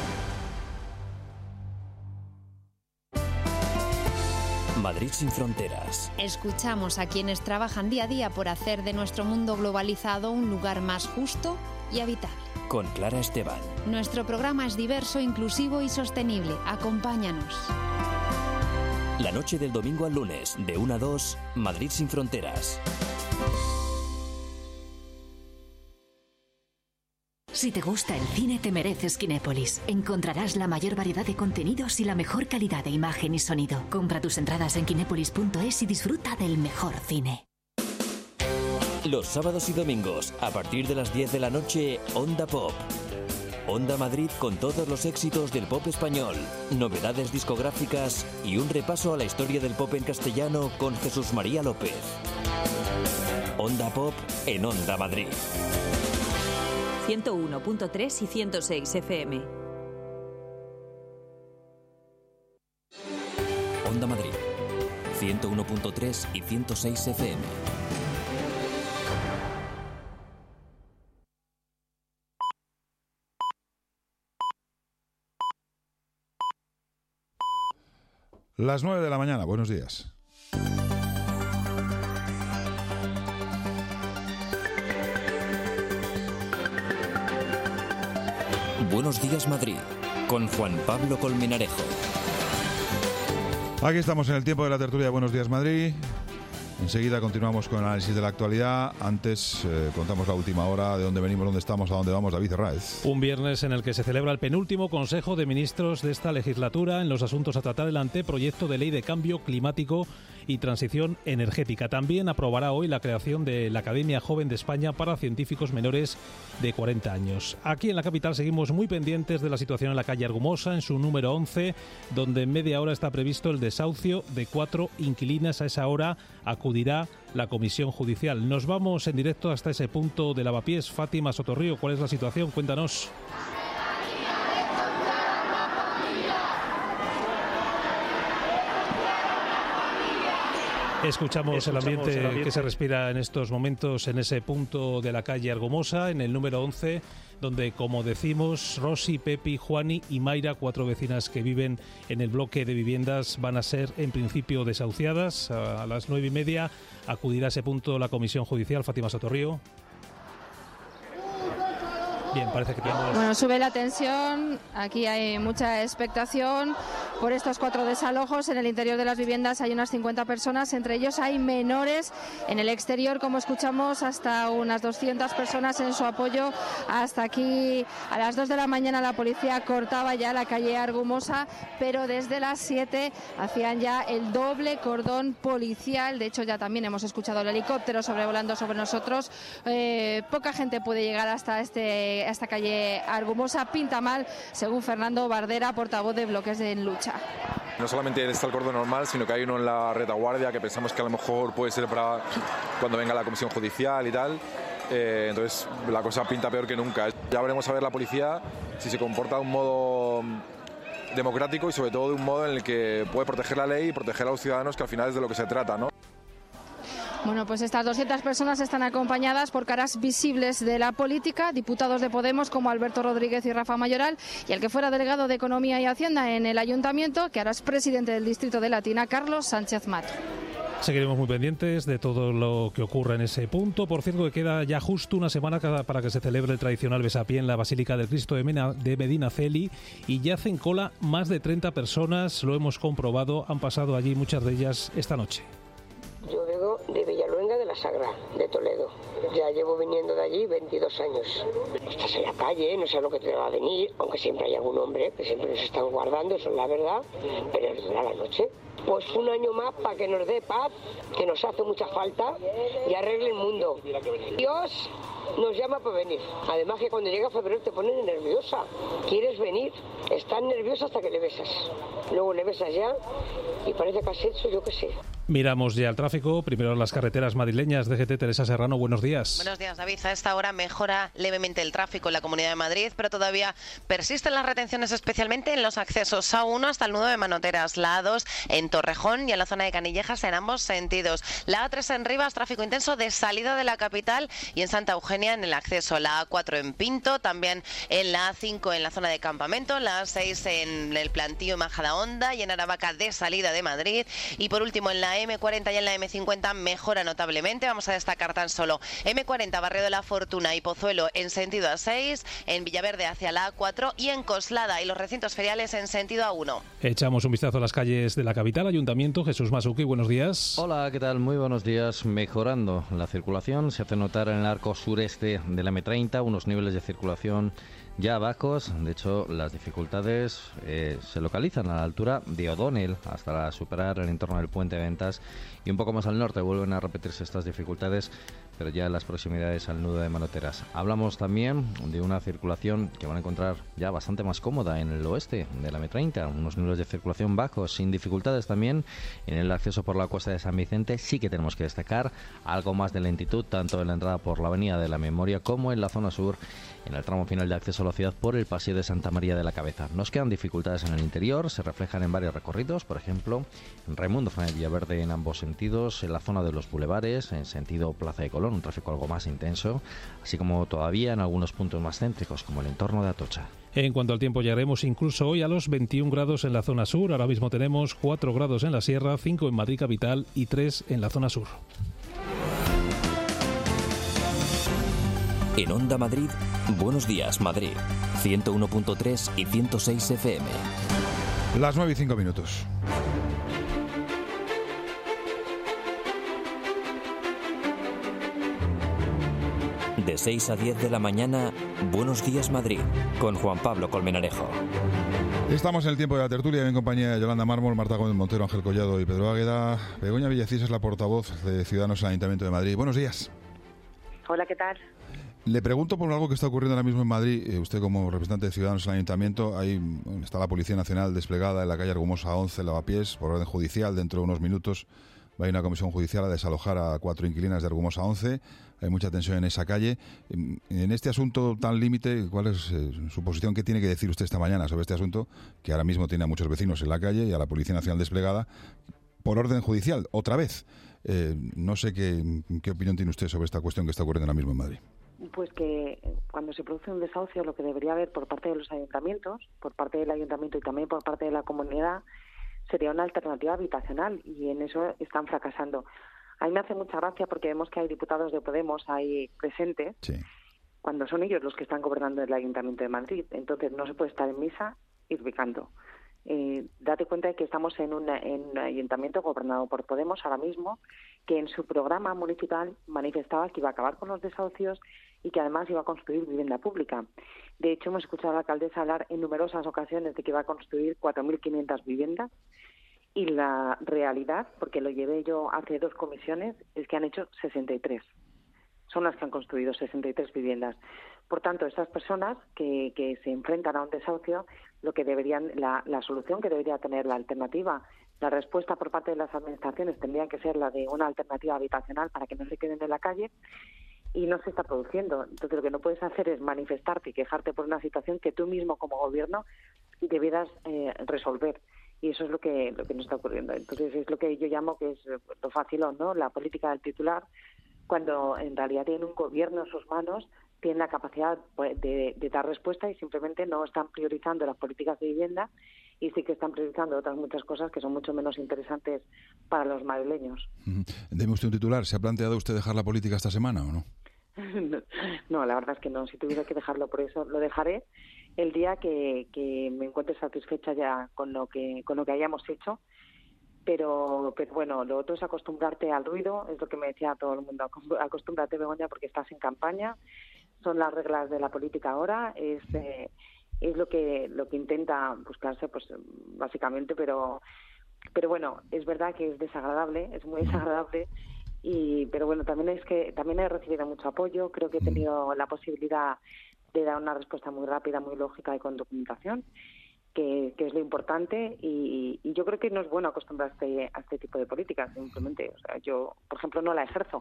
Madrid sin fronteras. Escuchamos a quienes trabajan día a día por hacer de nuestro mundo globalizado un lugar más justo y habitable. Con Clara Esteban. Nuestro programa es diverso, inclusivo y sostenible. Acompáñanos. La noche del domingo al lunes, de una a dos, Madrid sin fronteras. Si te gusta el cine, te mereces Kinépolis. Encontrarás la mayor variedad de contenidos y la mejor calidad de imagen y sonido. Compra tus entradas en kinépolis punto es y disfruta del mejor cine. Los sábados y domingos, a partir de las diez de la noche, Onda Pop. Onda Madrid con todos los éxitos del pop español, novedades discográficas y un repaso a la historia del pop en castellano con Jesús María López. Onda Pop en Onda Madrid. ciento uno punto tres y ciento seis F M. Onda Madrid, ciento uno punto tres y ciento seis F M. Las nueve de la mañana, buenos días. Buenos días Madrid, con Juan Pablo Colmenarejo. Aquí estamos en el tiempo de la tertulia de Buenos días Madrid. Enseguida continuamos con el análisis de la actualidad. Antes eh, contamos la última hora, de dónde venimos, dónde estamos, a dónde vamos. David Herráez. Un viernes en el que se celebra el penúltimo Consejo de Ministros de esta legislatura en los asuntos a tratar el anteproyecto de ley de cambio climático y transición energética. También aprobará hoy la creación de la Academia Joven de España para científicos menores de cuarenta años. Aquí en la capital seguimos muy pendientes de la situación en la calle Argumosa, en su número once, donde en media hora está previsto el desahucio de cuatro inquilinas. A esa hora acudirá la comisión judicial. Nos vamos en directo hasta ese punto de Lavapiés. Fátima Sotorrío, ¿cuál es la situación? Cuéntanos. Escuchamos, Escuchamos el, ambiente el ambiente que se respira en estos momentos en ese punto de la calle Argumosa, en el número once, donde, como decimos, Rosy, Pepi, Juani y Mayra, cuatro vecinas que viven en el bloque de viviendas, van a ser en principio desahuciadas. A las nueve y media acudirá a ese punto la comisión judicial. Fátima Sotorrío. Bien, parece que tenemos... Bueno, sube la tensión, aquí hay mucha expectación por estos cuatro desalojos. En el interior de las viviendas hay unas cincuenta personas, entre ellos hay menores. En el exterior, como escuchamos, hasta unas doscientas personas en su apoyo. Hasta aquí, a las dos de la mañana, la policía cortaba ya la calle Argumosa, pero desde las siete hacían ya el doble cordón policial. De hecho, ya también hemos escuchado el helicóptero sobrevolando sobre nosotros. Eh, poca gente puede llegar hasta este a esta calle Argumosa. Pinta mal, según Fernando Bardera, portavoz de Bloques de En Lucha. No solamente está el cordón normal, sino que hay uno en la retaguardia que pensamos que a lo mejor puede ser para cuando venga la comisión judicial y tal. Eh, entonces la cosa pinta peor que nunca. Ya veremos a ver la policía si se comporta de un modo democrático y sobre todo de un modo en el que puede proteger la ley y proteger a los ciudadanos, que al final es de lo que se trata, ¿no? Bueno, pues estas doscientas personas están acompañadas por caras visibles de la política, diputados de Podemos como Alberto Rodríguez y Rafa Mayoral, y el que fuera delegado de Economía y Hacienda en el Ayuntamiento, que ahora es presidente del Distrito de Latina, Carlos Sánchez Mato. Seguiremos muy pendientes de todo lo que ocurre en ese punto. Por cierto, que queda ya justo una semana para que se celebre el tradicional besapié en la Basílica del Cristo de Medinaceli, y ya hacen cola más de treinta personas, lo hemos comprobado, han pasado allí muchas de ellas esta noche. Yo vengo de Villaluenga de la Sagra, de Toledo. Ya llevo viniendo de allí veintidós años. Estás en la calle, no sé lo que te va a venir, aunque siempre hay algún hombre que siempre nos están guardando, eso es la verdad, pero es la noche. Pues un año más para que nos dé paz, que nos hace mucha falta, y arregle el mundo. Dios nos llama para venir. Además que cuando llega febrero te pones nerviosa. ¿Quieres venir? Estás nerviosa hasta que le besas. Luego le besas ya y parece que has hecho yo qué sé. Miramos ya el tráfico, primero en las carreteras madrileñas. D G T, Teresa Serrano, buenos días. Buenos días, David. A esta hora mejora levemente el tráfico en la Comunidad de Madrid, pero todavía persisten las retenciones, especialmente en los accesos A uno hasta el nudo de Manoteras, la A dos en Torrejón y en la zona de Canillejas en ambos sentidos. La A tres en Rivas, tráfico intenso de salida de la capital, y en Santa Eugenia Eugenia en el acceso, la A cuatro en Pinto, también en la A cinco en la zona de Campamento, la A seis en el Plantío Majadahonda y en Aravaca de salida de Madrid. Y por último, en la eme cuarenta y en la eme cincuenta mejora notablemente. Vamos a destacar tan solo eme cuarenta, Barrio de la Fortuna y Pozuelo en sentido A seis, en Villaverde hacia la A cuatro y en Coslada y los recintos feriales en sentido A uno. Echamos un vistazo a las calles de la capital. Ayuntamiento, Jesús Masuki, buenos días. Hola, ¿qué tal? Muy buenos días. Mejorando la circulación, se hace notar en el arco sureste de la eme treinta unos niveles de circulación ya bajos. De hecho, las dificultades eh, se localizan a la altura de O'Donnell hasta superar el entorno del Puente de Ventas, y un poco más al norte vuelven a repetirse estas dificultades, pero ya en las proximidades al nudo de Manoteras. Hablamos también de una circulación que van a encontrar ya bastante más cómoda en el oeste de la eme treinta, unos niveles de circulación bajos, sin dificultades también en el acceso por la Cuesta de San Vicente. Sí que tenemos que destacar algo más de lentitud, tanto en la entrada por la Avenida de la Memoria como en la zona sur, en el tramo final de acceso a la ciudad por el Paseo de Santa María de la Cabeza. Nos quedan dificultades en el interior, se reflejan en varios recorridos, por ejemplo, en Raimundo Fernández Villaverde en ambos sentidos, en la zona de los bulevares, en sentido Plaza de Colón, un tráfico algo más intenso, así como todavía en algunos puntos más céntricos, como el entorno de Atocha. En cuanto al tiempo, llegaremos incluso hoy a los veintiún grados en la zona sur. Ahora mismo tenemos cuatro grados en la sierra, cinco en Madrid capital y tres en la zona sur. En Onda Madrid, Buenos Días Madrid, ciento uno punto tres y ciento seis efe eme. Las nueve y cinco minutos. De seis a diez de la mañana, Buenos Días Madrid, con Juan Pablo Colmenarejo. Estamos en el tiempo de la tertulia en compañía de Yolanda Mármol, Marta Gómez Montero, Ángel Collado y Pedro Águeda. Begoña Villacís es la portavoz de Ciudadanos en el Ayuntamiento de Madrid. Buenos días. Hola, ¿qué tal? Le pregunto por algo que está ocurriendo ahora mismo en Madrid. Eh, usted, como representante de Ciudadanos en el Ayuntamiento, ahí está la Policía Nacional desplegada en la calle Argumosa once, Lavapiés, por orden judicial. Dentro de unos minutos va a ir una comisión judicial a desalojar a cuatro inquilinas de Argumosa once. Hay mucha tensión en esa calle. En este asunto tan límite, ¿cuál es eh, su posición? ¿Qué tiene que decir usted esta mañana sobre este asunto, que ahora mismo tiene a muchos vecinos en la calle y a la Policía Nacional desplegada por orden judicial, otra vez? Eh, no sé qué, qué opinión tiene usted sobre esta cuestión que está ocurriendo ahora mismo en Madrid. Pues que cuando se produce un desahucio, lo que debería haber por parte de los ayuntamientos, por parte del ayuntamiento y también por parte de la comunidad, sería una alternativa habitacional, y en eso están fracasando. A mí me hace mucha gracia porque vemos que hay diputados de Podemos ahí presentes, sí, cuando son ellos los que están gobernando el Ayuntamiento de Madrid. Entonces no se puede estar en misa y picando. Eh, date cuenta de que estamos en, una, en un ayuntamiento gobernado por Podemos ahora mismo, que en su programa municipal manifestaba que iba a acabar con los desahucios y que además iba a construir vivienda pública. De hecho, hemos escuchado a la alcaldesa hablar en numerosas ocasiones de que iba a construir cuatro mil quinientas viviendas, y la realidad, porque lo llevé yo hace dos comisiones, es que han hecho sesenta y tres. Son las que han construido sesenta y tres viviendas. Por tanto, estas personas que, que se enfrentan a un desahucio, lo que deberían, la, la solución que debería tener, la alternativa, la respuesta por parte de las administraciones tendría que ser la de una alternativa habitacional para que no se queden en la calle, y no se está produciendo. Entonces, lo que no puedes hacer es manifestarte y quejarte por una situación que tú mismo como gobierno debieras eh, resolver. Y eso es lo que lo que nos está ocurriendo. Entonces, es lo que yo llamo que es lo facilón, ¿no? La política del titular, cuando en realidad tienen un gobierno en sus manos, tienen la capacidad de, de dar respuesta, y simplemente no están priorizando las políticas de vivienda, y sí que están priorizando otras muchas cosas que son mucho menos interesantes para los madrileños. Uh-huh. Deme usted un titular. ¿Se ha planteado usted dejar la política esta semana o no? no, no, la verdad es que no. Si tuviera que dejarlo por eso, lo dejaré el día que, que me encuentre satisfecha ya con lo que con lo que hayamos hecho. Pero, pero bueno, lo otro es acostumbrarte al ruido, es lo que me decía todo el mundo. Acostúmbrate, Begoña, porque estás en campaña. Son las reglas de la política ahora. Es eh, es lo que lo que intenta buscarse, pues básicamente. Pero pero bueno, es verdad que es desagradable, es muy desagradable. Y pero bueno, también es que también he recibido mucho apoyo. Creo que he tenido la posibilidad de dar una respuesta muy rápida, muy lógica y con documentación, que, que es lo importante, y, y yo creo que no es bueno acostumbrarse a este tipo de políticas, simplemente. O sea, yo, por ejemplo, no la ejerzo,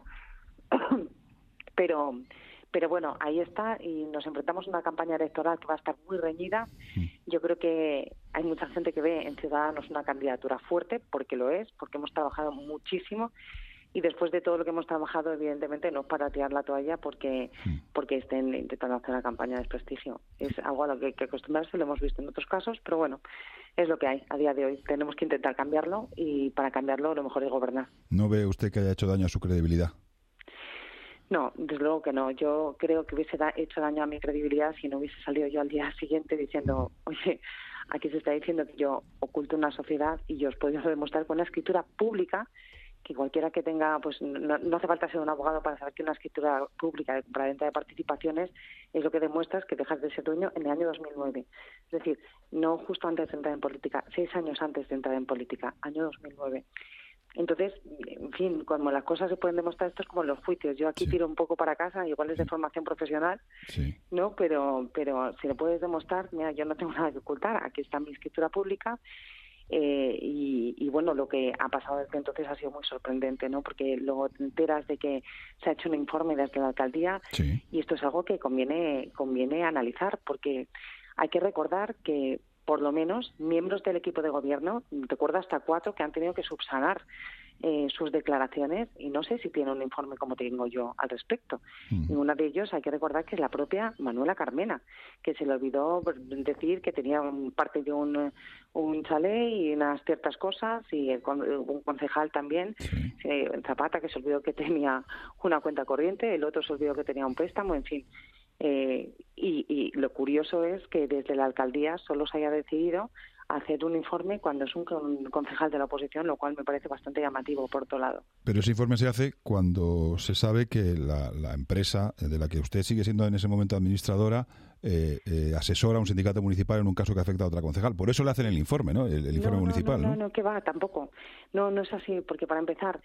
pero pero bueno, ahí está, y nos enfrentamos a una campaña electoral que va a estar muy reñida. Yo creo que hay mucha gente que ve en Ciudadanos una candidatura fuerte, porque lo es, porque hemos trabajado muchísimo, y después de todo lo que hemos trabajado, evidentemente no es para tirar la toalla porque porque estén intentando hacer una campaña de desprestigio. Es algo a lo que hay que acostumbrarse, lo hemos visto en otros casos, pero bueno, es lo que hay a día de hoy. Tenemos que intentar cambiarlo y para cambiarlo lo mejor es gobernar. ¿No ve usted que haya hecho daño a su credibilidad? No, desde luego que no. Yo creo que hubiese da- hecho daño a mi credibilidad si no hubiese salido yo al día siguiente diciendo, oye, aquí se está diciendo que yo oculto una sociedad y yo os puedo demostrar con una escritura pública que cualquiera que tenga, pues no, no hace falta ser un abogado para saber que una escritura pública de compraventa de participaciones es lo que demuestras que dejas de ser dueño en el año dos mil nueve. Es decir, no justo antes de entrar en política, seis años antes de entrar en política, año dos mil nueve. Entonces, en fin, como las cosas se pueden demostrar, esto es como en los juicios. Yo aquí sí. tiro un poco para casa, igual es de formación profesional, sí. ¿no? Pero, pero si lo puedes demostrar, mira, yo no tengo nada que ocultar, aquí está mi escritura pública. Eh, y, y bueno, lo que ha pasado desde entonces ha sido muy sorprendente, ¿no? Porque luego te enteras de que se ha hecho un informe desde la alcaldía sí. y esto es algo que conviene conviene analizar, porque hay que recordar que por lo menos miembros del equipo de gobierno, recuerdo hasta cuatro que han tenido que subsanar eh, sus declaraciones y no sé si tiene un informe como tengo yo al respecto. Mm. Y uno de ellos hay que recordar que es la propia Manuela Carmena, que se le olvidó decir que tenía un, parte de un, un chalet y unas ciertas cosas, y el, un concejal también, sí. eh, Zapata, que se olvidó que tenía una cuenta corriente, el otro se olvidó que tenía un préstamo, en fin. Eh, y, y lo curioso es que desde la alcaldía solo se haya decidido hacer un informe cuando es un, un concejal de la oposición, lo cual me parece bastante llamativo por otro lado. Pero ese informe se hace cuando se sabe que la, la empresa de la que usted sigue siendo en ese momento administradora eh, eh, asesora a un sindicato municipal en un caso que afecta a otra concejal. Por eso le hacen el informe, ¿no? El, el informe no, no, municipal, ¿no? No, no, no, que va, tampoco. No, no es así, porque para empezar,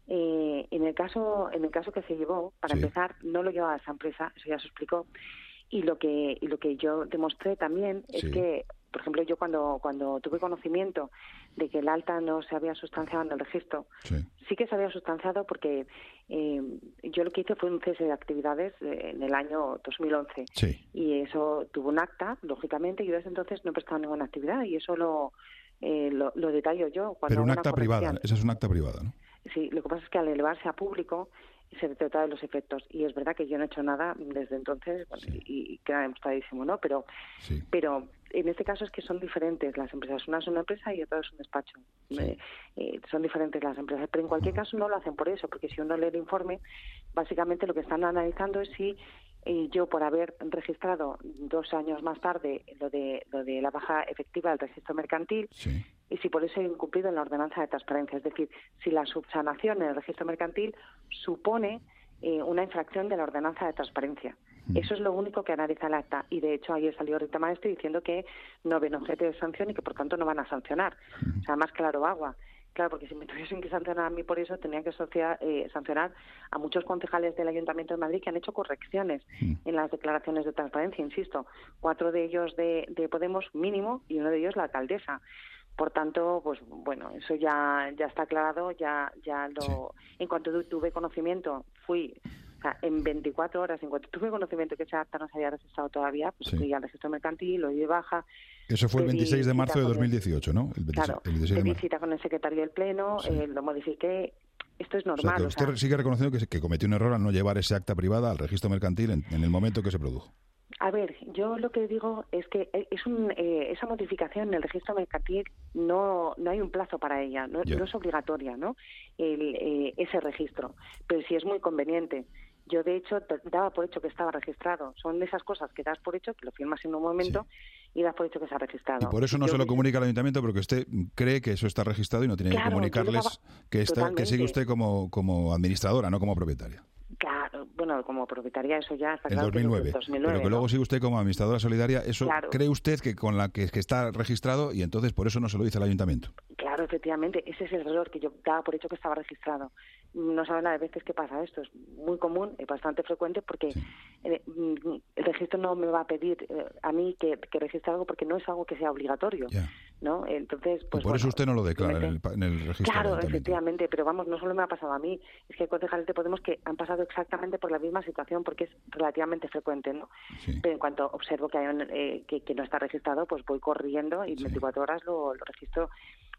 eh, en el caso en el caso que se llevó, para sí. empezar, no lo llevaba esa empresa, eso ya se explicó. Y lo que y lo que yo demostré también es sí. que, por ejemplo, yo cuando cuando tuve conocimiento de que el alta no se había sustanciado en el registro, sí, sí que se había sustanciado porque eh, yo lo que hice fue un cese de actividades eh, en el año dos mil once. Sí. Y eso tuvo un acta, lógicamente, y yo desde entonces no he prestado ninguna actividad y eso lo, eh, lo, lo detallo yo. Pero un acta privada, esa es un acta privada, ¿no? Sí, lo que pasa es que al elevarse a público se trata de los efectos, y es verdad que yo no he hecho nada desde entonces, bueno, sí. y, y queda demostradísimo, ¿no? Pero, sí. pero en este caso es que son diferentes las empresas, una es una empresa y otra es un despacho, sí. eh, eh, son diferentes las empresas, pero en cualquier caso no lo hacen por eso, porque si uno lee el informe, básicamente lo que están analizando es si eh, yo, por haber registrado dos años más tarde lo de lo de la baja efectiva del registro mercantil, sí. y si por eso he incumplido en la ordenanza de transparencia, es decir, si la subsanación en el registro mercantil supone eh, una infracción de la ordenanza de transparencia. Mm. Eso es lo único que analiza el acta, y de hecho ayer salió Rita Maestre diciendo que no ven objeto de sanción y que por tanto no van a sancionar. Mm. O sea, más claro agua. Claro, porque si me tuviesen que sancionar a mí por eso, tendrían que asociar, eh, sancionar a muchos concejales del Ayuntamiento de Madrid que han hecho correcciones mm. en las declaraciones de transparencia, insisto, cuatro de ellos de, de Podemos mínimo y uno de ellos la alcaldesa. Por tanto, pues bueno, eso ya ya está aclarado, ya ya lo sí. en cuanto tuve conocimiento, fui, o sea, en veinticuatro horas, en cuanto tuve conocimiento que ese acta no se había registrado todavía, pues sí. fui al registro mercantil, lo di de baja. Eso fue el veintiséis de marzo de dos mil dieciocho, ¿no? El veintiséis, claro, el veintiséis de marzo. Visita con el secretario del Pleno, sí. eh, lo modifiqué. Esto es normal. O sea, que usted o sea, sigue reconociendo que, que cometió un error al no llevar ese acta privada al registro mercantil en, en el momento que se produjo. A ver, yo lo que digo es que es un, eh, esa modificación en el registro mercantil no no hay un plazo para ella, no, no es obligatoria, ¿no? El, eh, ese registro, pero sí es muy conveniente. Yo, de hecho, daba por hecho que estaba registrado. Son esas cosas que das por hecho, que lo firmas en un momento sí. y das por hecho que se ha registrado. Y por eso no yo se lo comunica al ayuntamiento, porque usted cree que eso está registrado y no tiene claro, que comunicarles daba... que, está, que sigue usted como, como administradora, no como propietaria. Claro, bueno, como propietaria eso ya está el claro. dos mil nueve, que es dos mil nueve, pero que ¿no? luego sigue usted como administradora solidaria, ¿eso claro. cree usted que con la que, que está registrado y entonces por eso no se lo dice al ayuntamiento? Claro, efectivamente, ese es el error, que yo daba por hecho que estaba registrado. No saben las veces que pasa esto, es muy común, es bastante frecuente, porque sí. el, el registro no me va a pedir eh, a mí que, que registre algo porque no es algo que sea obligatorio, yeah. ¿no? Entonces, pues y por bueno, eso usted no lo declara en el, en el registro. Claro, efectivamente, pero vamos, no solo me ha pasado a mí, es que hay concejales de Podemos que han pasado exactamente por la misma situación, porque es relativamente frecuente, ¿no? Sí. Pero en cuanto observo que, hay un, eh, que, que no está registrado, pues voy corriendo y en sí. veinticuatro horas lo, lo registro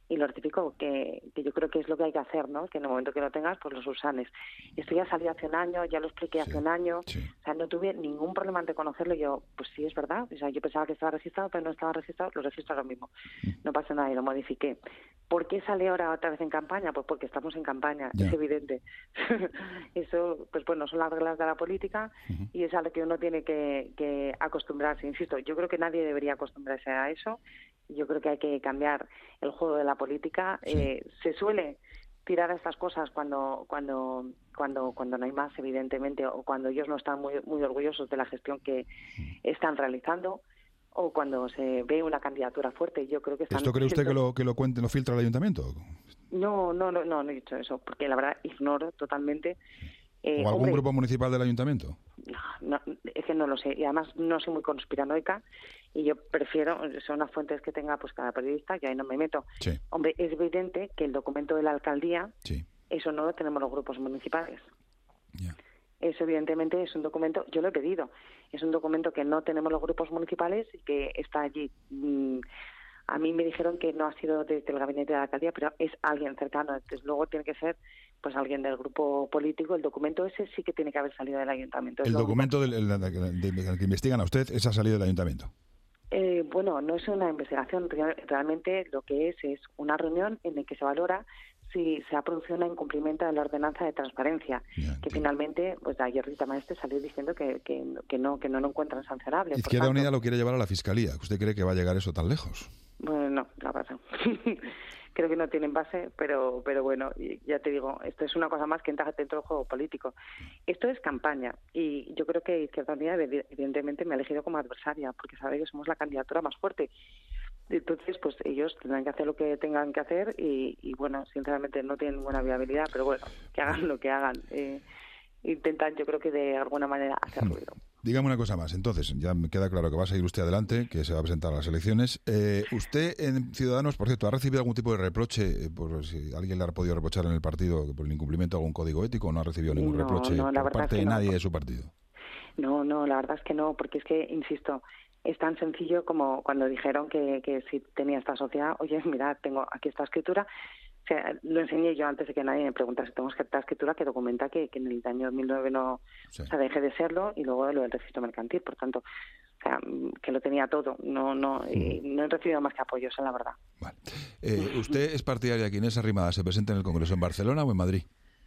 y lo rectifico, que, que yo creo que es lo que hay que hacer, ¿no? Que en el momento que lo tengas, pues lo subsanes. Esto ya salió hace un año, ya lo expliqué hace sí, un año, sí. O sea, no tuve ningún problema en reconocerlo. Yo, pues sí, es verdad, o sea, yo pensaba que estaba registrado, pero no estaba registrado, lo registro ahora mismo. No pasa nada y lo modifiqué. ¿Por qué sale ahora otra vez en campaña? Pues porque estamos en campaña, ya. Es evidente. Eso, pues bueno, son las reglas de la política uh-huh. y es a lo que uno tiene que, que acostumbrarse. Insisto, yo creo que nadie debería acostumbrarse a eso. Yo creo que hay que cambiar el juego de la política. Sí. Eh, se suele tirar a estas cosas cuando cuando cuando cuando no hay más, evidentemente, o cuando ellos no están muy muy orgullosos de la gestión que están realizando, o cuando se ve una candidatura fuerte. Yo creo que están ¿Esto cree usted que lo que lo cuente, lo filtra el ayuntamiento? No, no, no, no, no he dicho eso, porque la verdad ignoro totalmente. Eh, ¿O algún hombre, grupo municipal del ayuntamiento? No, no, es que no lo sé, y además no soy muy conspiranoica, y yo prefiero, son las fuentes que tenga pues cada periodista, que ahí no me meto. Sí. Hombre, es evidente que el documento de la alcaldía, sí. eso no lo tenemos los grupos municipales. Yeah. Eso evidentemente es un documento, yo lo he pedido, es un documento que no tenemos los grupos municipales y que está allí. Mm, a mí me dijeron que no ha sido desde el gabinete de la alcaldía, pero es alguien cercano, entonces luego tiene que ser pues alguien del grupo político. El documento ese sí que tiene que haber salido del ayuntamiento. El documento del, el, del, del que investigan a usted, ese ha salido del ayuntamiento. Eh, bueno, no es una investigación, realmente lo que es es una reunión en la que se valora si se ha producido un incumplimiento de la ordenanza de transparencia, ya, que finalmente, pues ayer Rita Maestre salió diciendo que, que, que no que no lo encuentran sancionable. Izquierda Unida lo quiere llevar a la Fiscalía. ¿Usted cree que va a llegar eso tan lejos? Bueno, no, la verdad. Creo que no tienen base, pero pero bueno, ya te digo, esto es una cosa más que entra dentro del juego político. Esto es campaña y yo creo que Izquierda Unida evidentemente me ha elegido como adversaria porque sabe que somos la candidatura más fuerte. Entonces, pues ellos tendrán que hacer lo que tengan que hacer y, y bueno, sinceramente no tienen ninguna viabilidad, pero bueno, que hagan lo que hagan. Eh, intentan, yo creo que de alguna manera hacer ruido. Dígame una cosa más, entonces, ya me queda claro que va a seguir usted adelante, que se va a presentar a las elecciones. Eh, ¿Usted en Ciudadanos, por cierto, ha recibido algún tipo de reproche, eh, por si alguien le ha podido reprochar en el partido por el incumplimiento de algún código ético, o no ha recibido ningún no, reproche no, por parte es de no. nadie de su partido? No, no, la verdad es que no, porque es que, insisto, es tan sencillo como cuando dijeron que, que si tenía esta sociedad, oye, mira, tengo aquí esta escritura. O sea, lo enseñé yo antes de que nadie me preguntase. Tengo esta escritura que documenta que, que en el año dos mil nueve no sí. o sea, dejé de serlo y luego lo del registro mercantil. Por tanto, o sea, que lo tenía todo. No no y no he recibido más que apoyo, esa es la verdad. Vale. Eh, ¿Usted es partidaria que Inés Arrimadas se presente en el Congreso en Barcelona o en Madrid?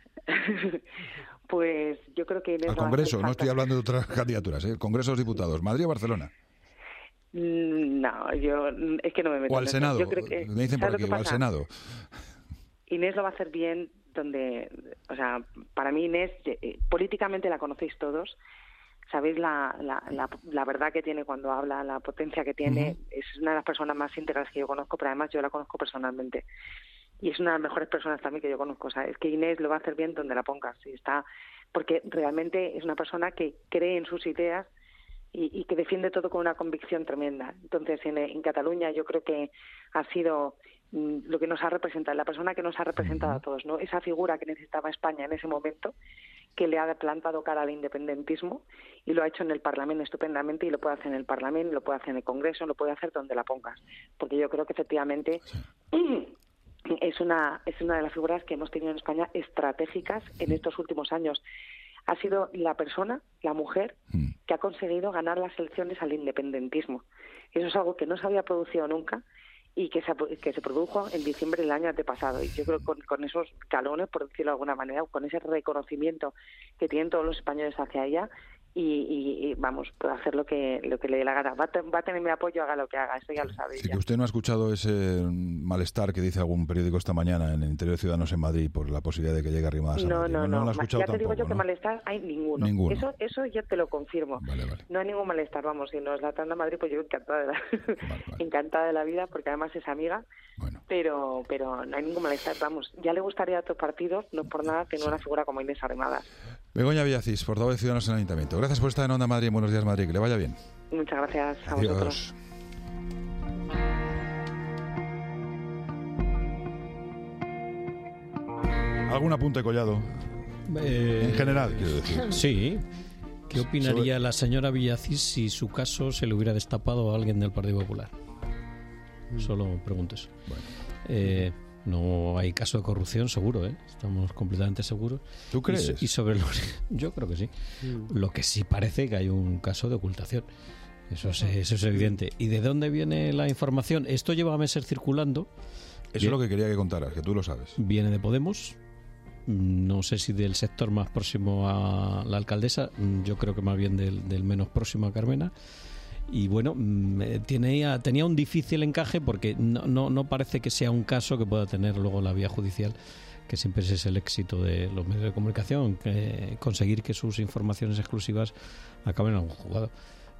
Pues yo creo que Inés... Al Congreso, no estoy hablando de otras candidaturas, ¿eh? El Congreso de los Diputados, ¿Madrid o Barcelona? No, yo es que no me meto. O al Senado, yo creo que, me dicen por aquí, o al Senado. Inés lo va a hacer bien donde, o sea, para mí Inés, eh, políticamente la conocéis todos, sabéis la, la, la, la verdad que tiene cuando habla, la potencia que tiene, uh-huh. Es una de las personas más íntegras que yo conozco, pero además yo la conozco personalmente. Y es una de las mejores personas también que yo conozco. O sea, es que Inés lo va a hacer bien donde la pongas. Y está, porque realmente es una persona que cree en sus ideas y, y que defiende todo con una convicción tremenda. Entonces, en, en Cataluña yo creo que ha sido mm, lo que nos ha representado, la persona que nos ha representado a todos, ¿no? Esa figura que necesitaba España en ese momento, que le ha plantado cara al independentismo y lo ha hecho en el Parlamento estupendamente y lo puede hacer en el Parlamento, lo puede hacer en el Congreso, lo puede hacer donde la pongas. Porque yo creo que efectivamente... Sí. Es una, es una de las figuras que hemos tenido en España estratégicas en estos últimos años. Ha sido la persona, la mujer, que ha conseguido ganar las elecciones al independentismo. Eso es algo que no se había producido nunca y que se, que se produjo en diciembre del año antepasado. Y yo creo que con, con esos galones, por decirlo de alguna manera, con ese reconocimiento que tienen todos los españoles hacia ella, y, y, y vamos, puede hacer lo que lo que le dé la gana. Va a, te, va a tener mi apoyo, haga lo que haga, eso ya lo sabéis. Sí, que usted no ha escuchado ese malestar que dice algún periódico esta mañana en el interior de Ciudadanos en Madrid por la posibilidad de que llegue Arrimadas a no, Madrid. No, no, no. no lo ha escuchado ya te tampoco, digo yo ¿no? que malestar hay ninguno. ninguno. Eso eso yo te lo confirmo. Vale, vale. No hay ningún malestar, vamos, si nos la traen a Madrid, pues yo encantada de la, vale, vale. encantada de la vida, porque además es amiga, bueno. pero pero no hay ningún malestar, vamos. Ya le gustaría a otros partidos, no por nada, tener sí. una figura como Inés Arrimadas. Begoña Villacís, portavoz de Ciudadanos en el Ayuntamiento. Gracias por estar en Onda Madrid. Buenos días, Madrid. Que le vaya bien. Muchas gracias a Adiós. vosotros. ¿Algún apunte, Collado? Eh, en general, quiero decir. Sí. ¿Qué opinaría Sobre... la señora Villacís si su caso se le hubiera destapado a alguien del Partido Popular? Mm. Solo pregunto eso. Bueno. Eh, no hay caso de corrupción, seguro, ¿eh? Estamos completamente seguros. ¿Tú crees? Y, y sobre los, yo creo que sí. Mm. Lo que sí parece que hay un caso de ocultación. Eso es, eso es evidente. ¿Y de dónde viene la información? Esto lleva meses circulando. Eso Bien. es lo que quería que contaras, que tú lo sabes. Viene de Podemos. No sé si del sector más próximo a la alcaldesa. Yo creo que más bien del, del menos próximo a Carmena. Y bueno, tenía, tenía un difícil encaje porque no, no, no parece que sea un caso que pueda tener luego la vía judicial, que siempre es el éxito de los medios de comunicación, que conseguir que sus informaciones exclusivas acaben en algún juzgado.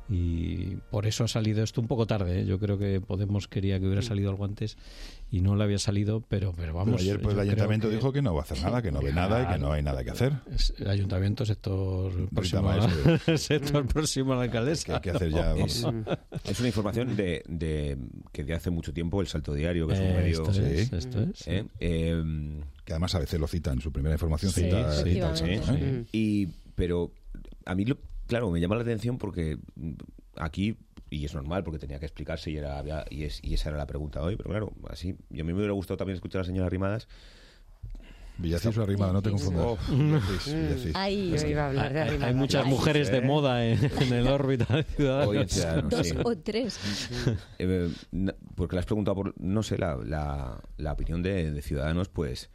Y por eso ha salido esto un poco tarde, ¿eh? Yo creo que Podemos quería que hubiera salido algo antes y no le había salido, pero, pero vamos. Pero ayer pues el ayuntamiento que... dijo que no va a hacer nada, que no ve nada y que no hay nada que hacer. El ayuntamiento, sector próximo, a, sector próximo a la alcaldesa. ¿Qué hay que hacer ya? Es, es una información de, de que de hace mucho tiempo el Salto Diario, que es un medio... Esto es, sí. esto es. ¿Eh? Eh, que además a veces lo cita en su primera información. Sí, cita, sí, cita, sí, ¿eh? sí. Y, pero a mí, lo, claro, me llama la atención porque... Aquí, y es normal porque tenía que explicarse y era había, y, es, y esa era la pregunta hoy, pero claro, así, yo a mí me hubiera gustado también escuchar a la señora Arrimadas. Villacís o Arrimada, no te confundas. Oh, Villacís, Villacís. Ahí yo iba a hablar de Arrimada. Hay muchas Ay, mujeres sí, de ¿eh? moda en, en el órbita de Ciudadanos. Dos, dos sí. o tres. Eh, porque le has preguntado por, no sé, la, la, la opinión de, de Ciudadanos, pues...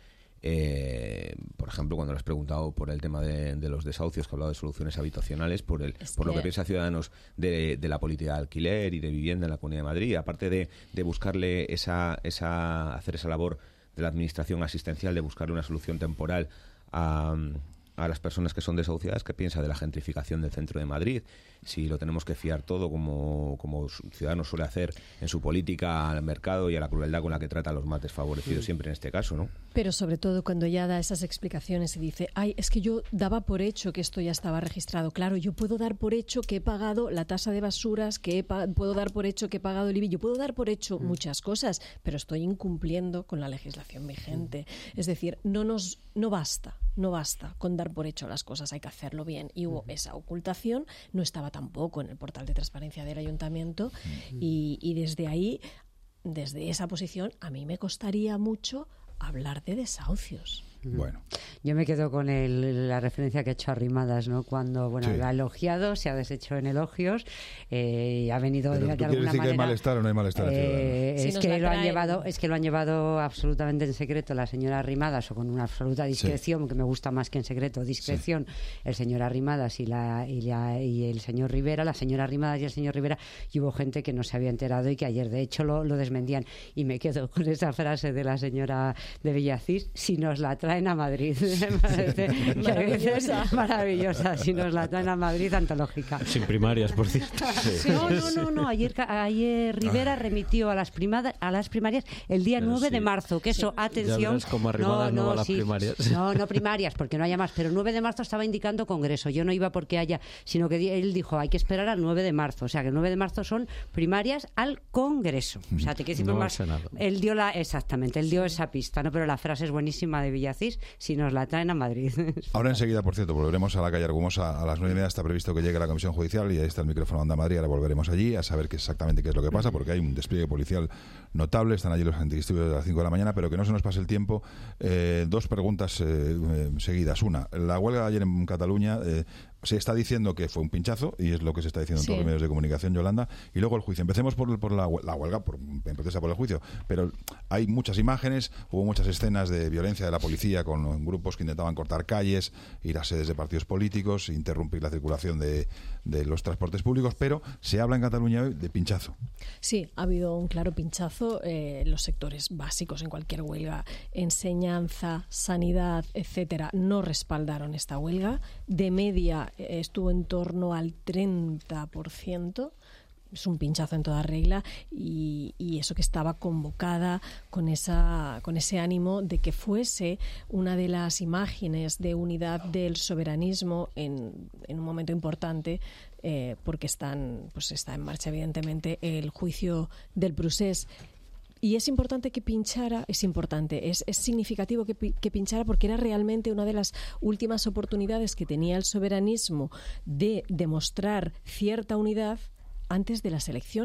Eh, por ejemplo, cuando le has preguntado por el tema de, de los desahucios, que ha hablado de soluciones habitacionales, por el es por que... lo que piensa Ciudadanos de, de la política de alquiler y de vivienda en la Comunidad de Madrid, aparte de, de buscarle esa, esa hacer esa labor de la administración asistencial, de buscarle una solución temporal a, a las personas que son desahuciadas, ¿qué piensa de la gentrificación del centro de Madrid? Si lo tenemos que fiar todo, como, como Ciudadanos suele hacer en su política, al mercado y a la crueldad con la que trata a los más desfavorecidos, siempre en este caso, ¿no? Pero sobre todo cuando ya da esas explicaciones y dice, ay, es que yo daba por hecho que esto ya estaba registrado. Claro, yo puedo dar por hecho que he pagado la tasa de basuras, que he puedo dar por hecho que he pagado el I B I, yo puedo dar por hecho mm. muchas cosas, pero estoy incumpliendo con la legislación vigente. Mm. Es decir, no nos no basta, no basta con dar por hecho las cosas, hay que hacerlo bien. Y hubo mm. esa ocultación, no estaba tampoco en el portal de transparencia del ayuntamiento mm. y, y desde ahí, desde esa posición, a mí me costaría mucho hablar de desahucios. Bueno. Yo me quedo con el, la referencia que ha hecho Arrimadas, ¿no? Cuando, bueno, sí. lo ha elogiado, se ha deshecho en elogios, eh, ha venido Pero de, ¿tú de quieres alguna decir manera. que hay malestar o no hay malestar? Eh, si es que lo han llevado, es que lo han llevado absolutamente en secreto la señora Arrimadas, o con una absoluta discreción, sí. que me gusta más que en secreto, discreción, sí. el señor Arrimadas y la, y la y el señor Rivera, la señora Arrimadas y el señor Rivera, y hubo gente que no se había enterado y que ayer de hecho lo, lo desmentían. Y me quedo con esa frase de la señora de Villacís: si nos la traen a Madrid. Me parece maravillosa. maravillosa, si nos la traen a Madrid, antológica. Sin primarias, por cierto. Sí. No, no, no, no. Ayer, ayer Rivera remitió a las primadas, a las primarias el día pero nueve sí. de marzo, que eso, sí. atención. Ya verás cómo Arrimadas no, no, no va a las sí. primarias. No, no primarias, porque no haya más, pero el nueve de marzo estaba indicando Congreso. Yo no iba porque haya, sino que él dijo, hay que esperar al nueve de marzo. O sea, que el nueve de marzo son primarias al Congreso. O sea, te quiero decir no más. Él dio la, exactamente, él dio esa pista, ¿no? Pero la frase es buenísima de Villacís: si nos la traen a Madrid. Ahora enseguida, por cierto, volveremos a la calle Argumosa a las nueve y media. Está previsto que llegue la Comisión Judicial y ahí está el micrófono de Onda Madrid. Ahora volveremos allí a saber qué exactamente qué es lo que pasa, porque hay un despliegue policial notable. Están allí los antidisturbios de las cinco de la mañana, pero que no se nos pase el tiempo. Eh, dos preguntas eh, eh, seguidas. Una, la huelga de ayer en Cataluña... Eh, se está diciendo que fue un pinchazo, y es lo que se está diciendo en sí. todos los medios de comunicación, Yolanda, y luego el juicio. Empecemos por, por la, la huelga, por, empieza por el juicio, pero hay muchas imágenes, hubo muchas escenas de violencia de la policía con grupos que intentaban cortar calles, ir a sedes de partidos políticos, interrumpir la circulación de, de los transportes públicos, pero se habla en Cataluña hoy de pinchazo. Sí, ha habido un claro pinchazo. Eh, los sectores básicos en cualquier huelga, enseñanza, sanidad, etcétera, no respaldaron esta huelga. De media estuvo en torno al treinta por ciento. Es un pinchazo en toda regla, y, y eso que estaba convocada con esa con ese ánimo de que fuese una de las imágenes de unidad del soberanismo en, en un momento importante, eh, porque están pues está en marcha evidentemente el juicio del procés. Y es importante que pinchara, es importante, es, es significativo que, que pinchara, porque era realmente una de las últimas oportunidades que tenía el soberanismo de demostrar cierta unidad antes de las elecciones.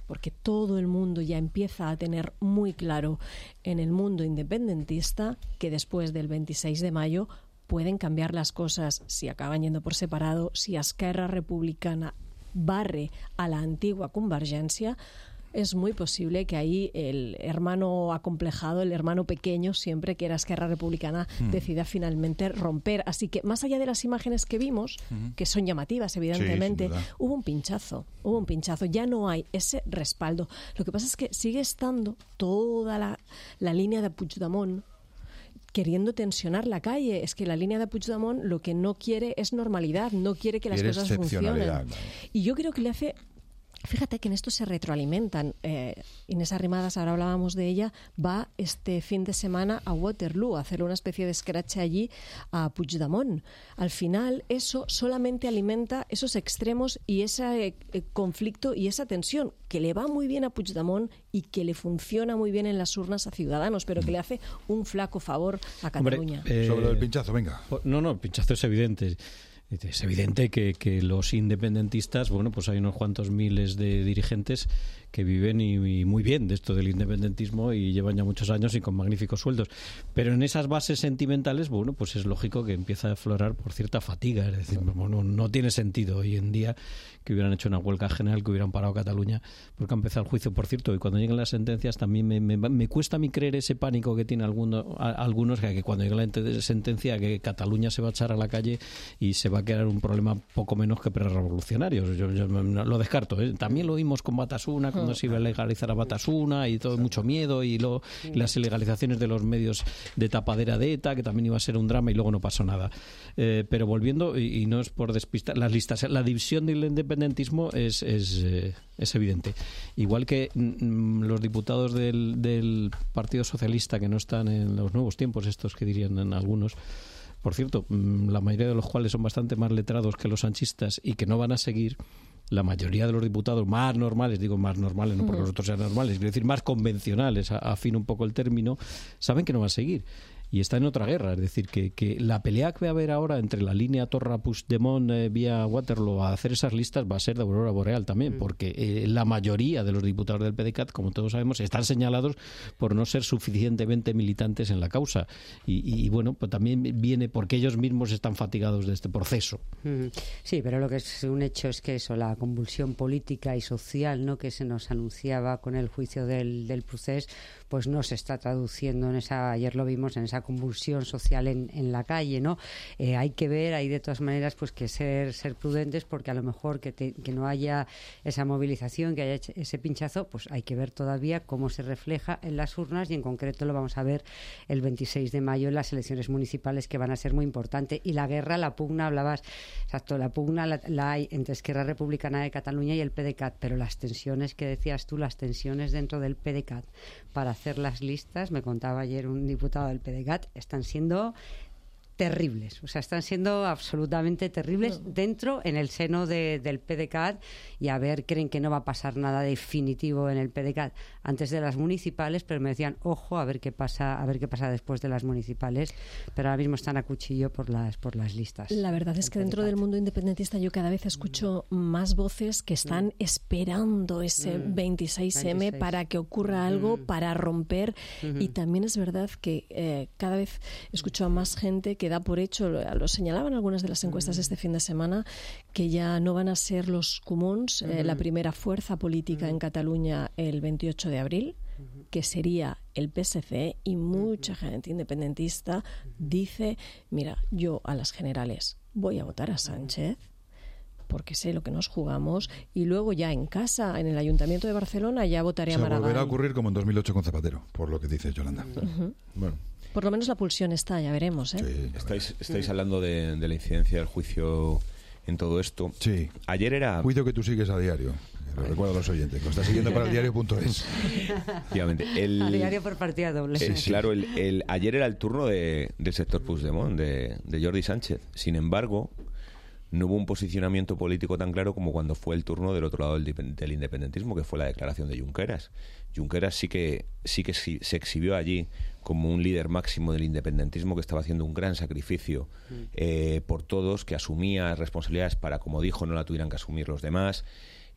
porque todo el mundo ya empieza a tener muy claro en el mundo independentista que después del veintiséis de mayo pueden cambiar las cosas si acaban yendo por separado, si Esquerra Republicana barre a la antigua Convergencia. Es muy posible que ahí el hermano acomplejado, el hermano pequeño, siempre que era Esquerra Republicana, mm. decida finalmente romper. Así que, más allá de las imágenes que vimos, mm-hmm. que son llamativas, evidentemente, sí, hubo un pinchazo, hubo un pinchazo. Ya no hay ese respaldo. Lo que pasa es que sigue estando toda la, la línea de Puigdemont queriendo tensionar la calle. Es que la línea de Puigdemont lo que no quiere es normalidad, no quiere que las quiere cosas funcionen. Claro. Y yo creo que le hace... Fíjate que en esto se retroalimentan. Eh, Inés Arrimadas, ahora hablábamos de ella, va este fin de semana a Waterloo a hacer una especie de scratch allí a Puigdemont. Al final, eso solamente alimenta esos extremos y ese eh, conflicto y esa tensión que le va muy bien a Puigdemont y que le funciona muy bien en las urnas a Ciudadanos, pero que le hace un flaco favor a Cataluña. Hombre, eh, Sobre el pinchazo, venga. No, no, el pinchazo es evidente. Es evidente que, que los independentistas, bueno, pues hay unos cuantos miles de dirigentes que viven y, y muy bien de esto del independentismo y llevan ya muchos años y con magníficos sueldos. Pero en esas bases sentimentales, bueno, pues es lógico que empieza a aflorar por cierta fatiga. Es decir, bueno, no tiene sentido hoy en día que hubieran hecho una huelga general, que hubieran parado Cataluña, porque ha empezado el juicio. Por cierto, y cuando lleguen las sentencias también me, me, me cuesta a mí creer ese pánico que tiene alguno, a, algunos, que, que cuando llegue la sentencia que Cataluña se va a echar a la calle y se va a quedar un problema poco menos que prerrevolucionario. Yo, yo lo descarto, ¿eh? También lo vimos con Batasuna, cuando se iba a legalizar a Batasuna y todo, mucho miedo, y, lo, y las ilegalizaciones de los medios de tapadera de ETA, que también iba a ser un drama, y luego no pasó nada. Eh, pero volviendo, y, y no es por despistar las listas, la división del independentismo es, es, eh, es evidente. Igual que mm, los diputados del, del Partido Socialista, que no están en los nuevos tiempos, estos que dirían en algunos, por cierto, la mayoría de los cuales son bastante más letrados que los sanchistas y que no van a seguir, la mayoría de los diputados más normales, digo más normales, no porque los otros sean normales, quiero decir más convencionales, afino un poco el término, saben que no van a seguir. Y está en otra guerra, es decir, que, que la pelea que va a haber ahora entre la línea Torra-Puigdemont eh, vía Waterloo a hacer esas listas va a ser de aurora boreal también, mm. porque eh, la mayoría de los diputados del P D C A T, como todos sabemos, están señalados por no ser suficientemente militantes en la causa. Y, y bueno, pues también viene porque ellos mismos están fatigados de este proceso. Mm. Sí, pero lo que es un hecho es que eso, la convulsión política y social, ¿no?, que se nos anunciaba con el juicio del, del procés, pues no se está traduciendo en esa, ayer lo vimos, en esa convulsión social en, en la calle, ¿no? Eh, hay que ver, hay de todas maneras pues que ser ser prudentes, porque a lo mejor que, te, que no haya esa movilización, que haya ese pinchazo, pues hay que ver todavía cómo se refleja en las urnas, y en concreto lo vamos a ver el veintiséis de mayo en las elecciones municipales, que van a ser muy importantes. Y la guerra, la pugna, hablabas, exacto, la pugna la, la hay entre Esquerra Republicana de Cataluña y el P D C A T, pero las tensiones que decías tú, las tensiones dentro del P D C A T para hacer las listas, me contaba ayer un diputado del P D C A T, están siendo terribles, o sea, están siendo absolutamente terribles dentro, en el seno de, del P D C A T, y a ver, creen que no va a pasar nada definitivo en el P D C A T antes de las municipales, pero me decían, ojo, a ver qué pasa, a ver qué pasa después de las municipales, pero ahora mismo están a cuchillo por las por las listas. La verdad es que dentro del mundo independentista yo cada vez escucho mm. más voces que están mm. esperando ese mm. veintiséis eme para que ocurra algo, mm. para romper, mm-hmm. y también es verdad que eh, cada vez escucho a más gente que da por hecho, lo señalaban algunas de las encuestas este fin de semana, que ya no van a ser los comuns eh, la primera fuerza política en Cataluña el veintiocho de abril, que sería el P S C, y mucha gente independentista dice, mira, yo a las generales voy a votar a Sánchez porque sé lo que nos jugamos, y luego ya en casa, en el Ayuntamiento de Barcelona, ya votaré a Maragall. Volverá a ocurrir como en dos mil ocho con Zapatero, por lo que dice Yolanda. Uh-huh. Bueno. Por lo menos la pulsión está, ya veremos, ¿eh? Sí, estáis estáis hablando de, de la incidencia del juicio en todo esto. Sí. Ayer era... Juicio que tú sigues a diario. Lo recuerdo a los oyentes, que lo estás siguiendo para el diario punto es. Efectivamente. El... A diario por partida doble. El, claro, el, el, ayer era el turno de, del sector Puigdemont, de, de Jordi Sánchez. Sin embargo, no hubo un posicionamiento político tan claro como cuando fue el turno del otro lado del, del independentismo, que fue la declaración de Junqueras. Junqueras sí que, sí que sí, se exhibió allí como un líder máximo del independentismo, que estaba haciendo un gran sacrificio eh, por todos, que asumía responsabilidades para, como dijo, no la tuvieran que asumir los demás.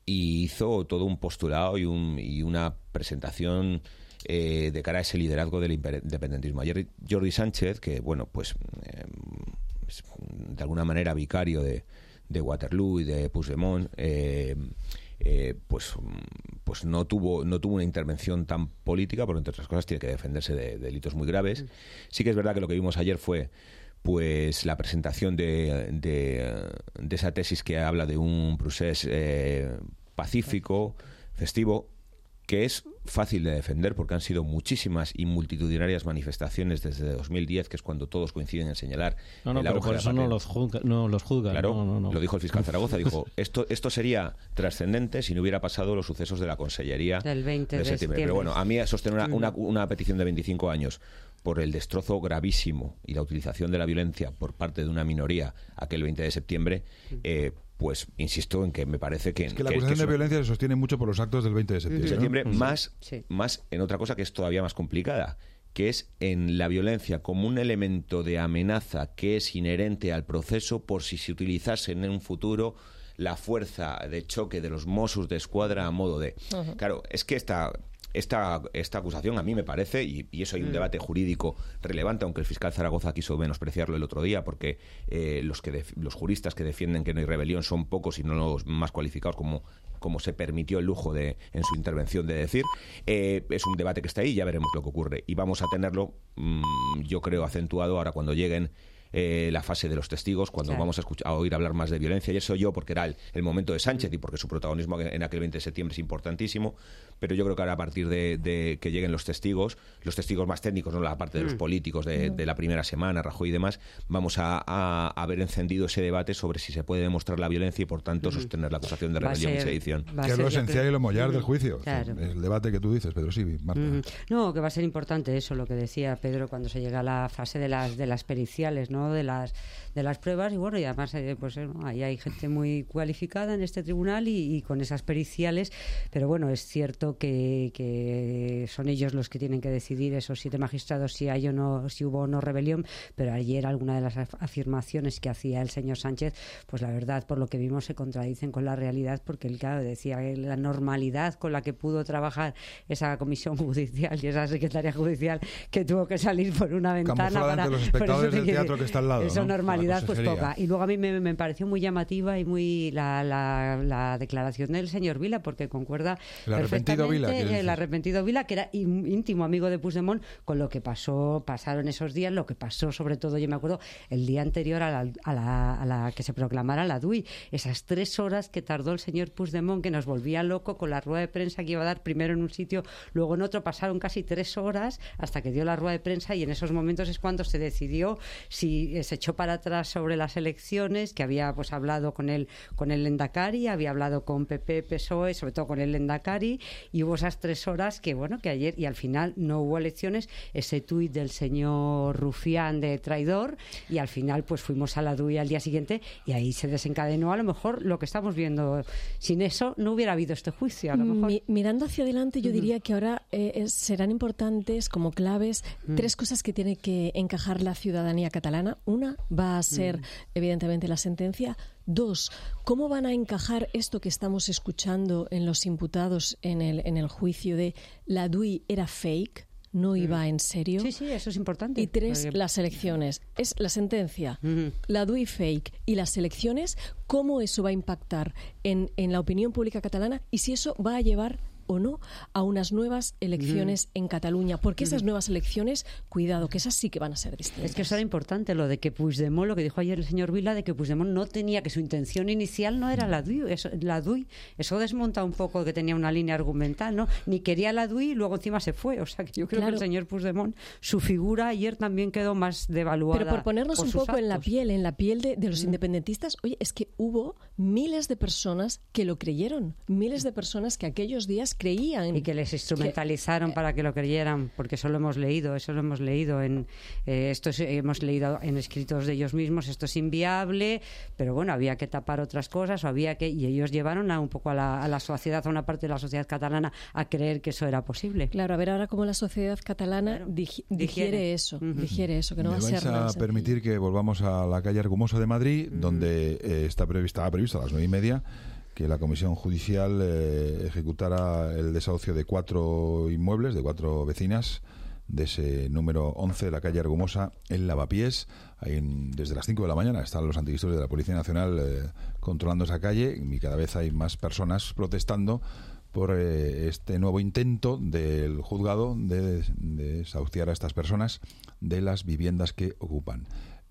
y hizo todo un postulado y, un, y una presentación eh, de cara a ese liderazgo del independentismo. Ayer Jordi Sánchez, que bueno, pues eh, es de alguna manera vicario de, de Waterloo y de Puigdemont, eh, eh, pues, pues no tuvo no tuvo una intervención tan política, porque entre otras cosas tiene que defenderse de, de delitos muy graves. Sí que es verdad que lo que vimos ayer fue pues la presentación de, de, de esa tesis que habla de un procés eh, pacífico, festivo, que es fácil de defender porque han sido muchísimas y multitudinarias manifestaciones desde dos mil diez, que es cuando todos coinciden en señalar no, no, el pero auge por de la eso no patria. los juzga, no los juzgan. Claro, no, no, no. Lo dijo el fiscal Zaragoza, dijo, esto esto sería trascendente si no hubiera pasado los sucesos de la Consellería del veinte de de septiembre. septiembre. Pero bueno, a mí sostener una, Mm. una, una petición de veinticinco años por el destrozo gravísimo y la utilización de la violencia por parte de una minoría aquel veinte de septiembre, eh, pues insisto en que me parece que... Es que la que- acusación que de eso- violencia se sostiene mucho por los actos del veinte de septiembre. de septiembre, ¿no? más, más en otra cosa que es todavía más complicada, que es en la violencia como un elemento de amenaza que es inherente al proceso por si se utilizase en un futuro la fuerza de choque de los Mossos de Escuadra a modo de... Ujú. Claro, es que esta... Esta, esta acusación a mí me parece, y, y eso hay un Mm. debate jurídico relevante, aunque el fiscal Zaragoza quiso menospreciarlo el otro día, porque eh, los, que def- los juristas que defienden que no hay rebelión son pocos y no los más cualificados, como, como se permitió el lujo de en su intervención de decir. Eh, es un debate que está ahí, ya veremos lo que ocurre. Y vamos a tenerlo, mmm, yo creo, acentuado ahora cuando lleguen eh, la fase de los testigos, cuando Claro. vamos a, escuchar, a oír hablar más de violencia. Y eso yo, porque era el, el momento de Sánchez y porque su protagonismo en aquel veinte de septiembre es importantísimo, pero yo creo que ahora a partir de, de que lleguen los testigos, los testigos más técnicos, no la parte de los Mm. políticos de, Mm. de la primera semana, Rajoy y demás, vamos a, a haber encendido ese debate sobre si se puede demostrar la violencia y por tanto sostener la acusación de Va a rebelión y ser- sedición. va a Que es ser, lo yo esencial creo- y lo mollar del Mm, juicio. claro. El debate que tú dices, Pedro, sí, Marta. Ujú. No, que va a ser importante eso, lo que decía Pedro cuando se llega a la fase de las de las periciales, ¿no? De las de las pruebas, y bueno, y además eh, pues eh, ¿no? ahí hay gente muy cualificada en este tribunal y, y con esas periciales, pero bueno, es cierto que, que son ellos los que tienen que decidir, esos siete magistrados, si hay o no, si hubo o no rebelión. Pero ayer alguna de las af- afirmaciones que hacía el señor Sánchez, pues la verdad, por lo que vimos, se contradicen con la realidad, porque él, claro, decía que la normalidad con la que pudo trabajar esa comisión judicial y esa secretaria judicial que tuvo que salir por una ventana Camuflada para ante los por eso espectadores te del quiero teatro que está al lado, eso ¿no? normalidad Por la pues consejería. poca. Y luego a mí me, me pareció muy llamativa y muy la, la, la declaración del señor Vila, porque concuerda El arrepentido perfectamente Vila, ¿quieres el decir? arrepentido Vila, que era ín- íntimo amigo de Puigdemont, con lo que pasó pasaron esos días, lo que pasó sobre todo, yo me acuerdo, el día anterior a la, a la, a la que se proclamara la D U I, esas tres horas que tardó el señor Puigdemont, que nos volvía loco con la rueda de prensa que iba a dar primero en un sitio, luego en otro, pasaron casi tres horas hasta que dio la rueda de prensa, y en esos momentos es cuando se decidió si eh, se echó para atrás sobre las elecciones, que había pues hablado con el con el Endacari, había hablado con P P, P S O E, sobre todo con el Endacari, y hubo esas tres horas que bueno, que ayer, y al final no hubo elecciones, ese tuit del señor Rufián de traidor, y al final pues fuimos a la D U I al día siguiente y ahí se desencadenó a lo mejor lo que estamos viendo. Sin eso no hubiera habido este juicio, a lo mejor. Mi- mirando hacia adelante, yo Ujú. diría que ahora eh, es- serán importantes como claves Mm. tres cosas que tiene que encajar la ciudadanía catalana. Una va a ser, Mm. evidentemente, la sentencia. Dos, ¿cómo van a encajar esto que estamos escuchando en los imputados en el, en el juicio de la D U I era fake? No iba en serio. Sí, sí, eso es importante. Y tres, Porque- las elecciones. Es la sentencia, la D U I fake y las elecciones, cómo eso va a impactar en, en la opinión pública catalana y si eso va a llevar o no a unas nuevas elecciones en Cataluña. Porque esas Ujú. nuevas elecciones, cuidado, que esas sí que van a ser distintas. Es que eso era importante, lo de que Puigdemont, lo que dijo ayer el señor Vila, de que Puigdemont no tenía, que su intención inicial no era la D U I, eso, la D U I. Eso desmonta un poco que tenía una línea argumental, ¿no? Ni quería la D U I y luego encima se fue. O sea, que yo creo Claro. que el señor Puigdemont, su figura ayer también quedó más devaluada. Pero por ponernos por un sus poco en la actos. piel, en la piel de, de los independentistas, oye, es que hubo miles de personas que lo creyeron, miles de personas que aquellos días creían. Y que les instrumentalizaron para que lo creyeran, porque eso lo hemos leído, eso lo hemos leído en eh, esto es- hemos leído en escritos de ellos mismos, esto es inviable, pero bueno, había que tapar otras cosas, o había que, y ellos llevaron a un poco a la, a la sociedad, a una parte de la sociedad catalana, a creer que eso era posible. Claro, a ver ahora cómo la sociedad catalana digi- digiere, Digiere. eso, Ujú. digiere eso, que no ¿Me va a ser vais nada a sencillo. permitir que volvamos a la calle Argumosa de Madrid, donde eh, está previ- estaba previsto a las nueve y media que la Comisión Judicial eh, ejecutara el desahucio de cuatro inmuebles, de cuatro vecinas, de ese número once de la calle Argumosa, en Lavapiés. Ahí en, desde las cinco de la mañana están los antidisturbios de la Policía Nacional eh, controlando esa calle, y cada vez hay más personas protestando por eh, este nuevo intento del juzgado de, de desahuciar a estas personas de las viviendas que ocupan.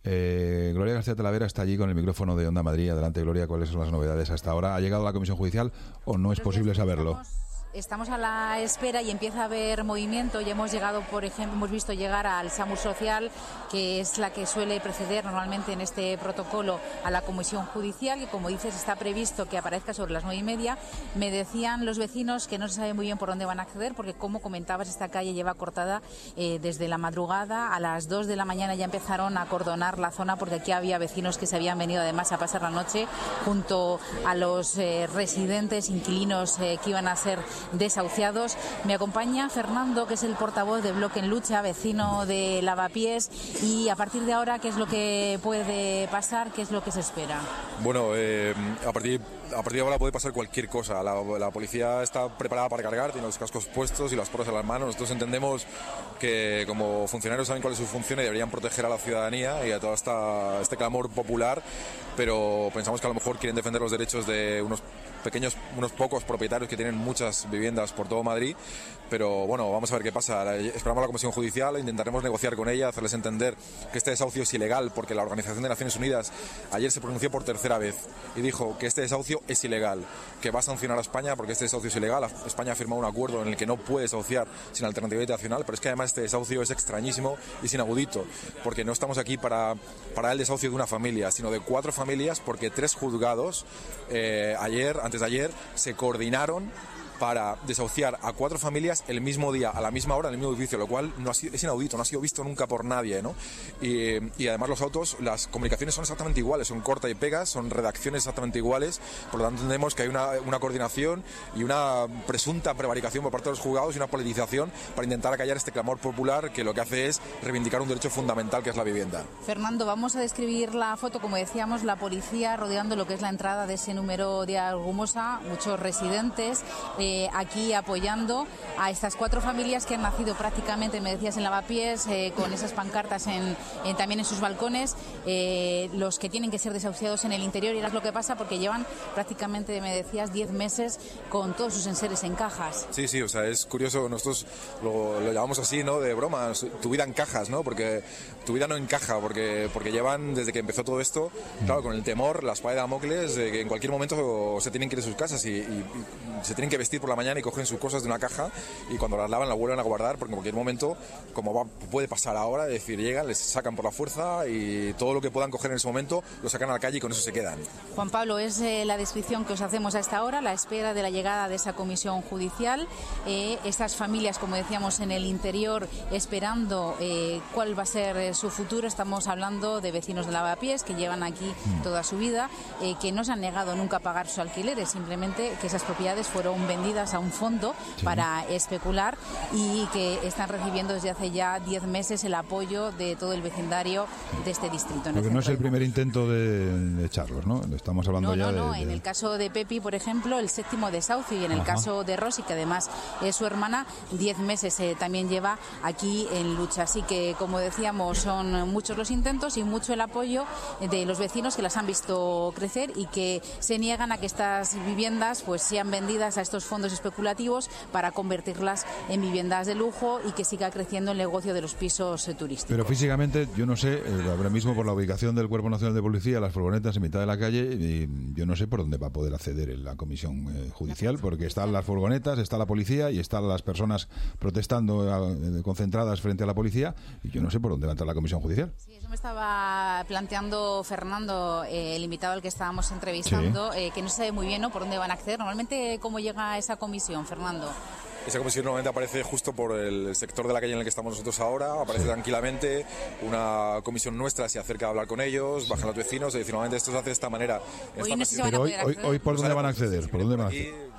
Eh, Gloria García Talavera está allí con el micrófono de Onda Madrid. Adelante, Gloria, ¿cuáles son las novedades hasta ahora? ¿Ha llegado la Comisión Judicial o no es posible saberlo? Estamos a la espera y empieza a haber movimiento. Ya hemos llegado, por ejemplo, hemos visto llegar al SAMUR Social, que es la que suele preceder normalmente en este protocolo a la Comisión Judicial, y como dices, está previsto que aparezca sobre las nueve y media. Me decían los vecinos que no se sabe muy bien por dónde van a acceder, porque, como comentabas, esta calle lleva cortada eh, desde la madrugada. A las dos de la mañana ya empezaron a acordonar la zona, porque aquí había vecinos que se habían venido además a pasar la noche junto a los eh, residentes, inquilinos eh, que iban a ser desahuciados. Me acompaña Fernando, que es el portavoz de Bloque en Lucha, vecino de Lavapiés, y a partir de ahora, ¿qué es lo que puede pasar? ¿Qué es lo que se espera? Bueno, eh, a partir a partir de ahora puede pasar cualquier cosa. La, la policía está preparada para cargar, tiene los cascos puestos y las porras en las manos. Nosotros entendemos que, como funcionarios, saben cuál es su función y deberían proteger a la ciudadanía y a todo esta, este clamor popular, pero pensamos que a lo mejor quieren defender los derechos de unos pequeños, unos pocos propietarios que tienen muchas viviendas por todo Madrid. Pero bueno, vamos a ver qué pasa. Esperamos a la Comisión Judicial, intentaremos negociar con ella, hacerles entender que este desahucio es ilegal, porque la Organización de Naciones Unidas ayer se pronunció por tercera vez y dijo que este desahucio es ilegal, que va a sancionar a España porque este desahucio es ilegal. España ha firmado un acuerdo en el que no puede desahuciar sin alternativa habitacional, pero es que además este desahucio es extrañísimo y sin inaudito, porque no estamos aquí para, para el desahucio de una familia, sino de cuatro familias, porque tres juzgados eh, ayer, antes de ayer, se coordinaron para desahuciar a cuatro familias el mismo día, a la misma hora, en el mismo edificio, lo cual no ha sido, es inaudito, no ha sido visto nunca por nadie, ¿no? Y, y además los autos, las comunicaciones son exactamente iguales, son corta y pega, son redacciones exactamente iguales, por lo tanto entendemos que hay una, una coordinación y una presunta prevaricación por parte de los juzgados y una politización para intentar acallar este clamor popular que lo que hace es reivindicar un derecho fundamental, que es la vivienda. Fernando, vamos a describir la foto, como decíamos, la policía rodeando lo que es la entrada de ese número de Argumosa, muchos residentes eh, aquí apoyando a estas cuatro familias que han nacido prácticamente, me decías, en Lavapiés, eh, con esas pancartas en, en, también en sus balcones, eh, los que tienen que ser desahuciados en el interior. Y es lo que pasa, porque llevan prácticamente, me decías, diez meses con todos sus enseres en cajas. Sí, sí, o sea, es curioso, nosotros lo, lo llamamos así, ¿no?, de broma, tu vida en cajas, ¿no?, porque tu vida no encaja, porque, porque llevan, desde que empezó todo esto, claro, con el temor, la espada de Damocles, de que en cualquier momento se tienen que ir de sus casas y, y, y se tienen que vestir por la mañana y cogen sus cosas de una caja, y cuando las lavan las vuelven a guardar, porque en cualquier momento, como va, puede pasar ahora, es decir, llegan, les sacan por la fuerza y todo lo que puedan coger en ese momento lo sacan a la calle y con eso se quedan. Juan Pablo, es eh, la descripción que os hacemos a esta hora, la espera de la llegada de esa comisión judicial, eh, estas familias, como decíamos, en el interior esperando eh, cuál va a ser eh, su futuro. Estamos hablando de vecinos de Lavapiés que llevan aquí toda su vida, eh, que no se han negado nunca a pagar sus alquileres, simplemente que esas propiedades fueron vendidas a un fondo sí. para especular, y que están recibiendo desde hace ya diez meses el apoyo de todo el vecindario de este distrito. Porque no es el primer intento de, de echarlos, ¿no? Estamos hablando no, ya no, no. de, de... En el caso de Pepi, por ejemplo, el séptimo desahucio, y en el Ajá. caso de Rosy, que además es su hermana, diez meses eh, también lleva aquí en lucha. Así que, como decíamos, son muchos los intentos y mucho el apoyo de los vecinos, que las han visto crecer y que se niegan a que estas viviendas pues sean vendidas a estos fondos especulativos para convertirlas en viviendas de lujo y que siga creciendo el negocio de los pisos eh, turísticos. Pero físicamente, yo no sé, eh, ahora mismo por la ubicación del Cuerpo Nacional de Policía, las furgonetas en mitad de la calle, y yo no sé por dónde va a poder acceder en la comisión eh, judicial, porque están las furgonetas, está la policía y están las personas protestando, eh, concentradas frente a la policía, y yo no sé por dónde va a entrar la comisión judicial. Sí, eso me estaba planteando Fernando, eh, el invitado al que estábamos entrevistando, sí. eh, que no se sabe muy bien, ¿no?, por dónde van a acceder. Normalmente, ¿cómo llega esa comisión, Fernando? Esa comisión normalmente aparece justo por el sector de la calle en el que estamos nosotros ahora, aparece sí. tranquilamente, una comisión nuestra se acerca a hablar con ellos, bajan los vecinos, y normalmente esto se hace de esta manera. Hoy no sé si Pero hoy, hoy, hoy, ¿por dónde van a acceder? ¿Por dónde van a acceder?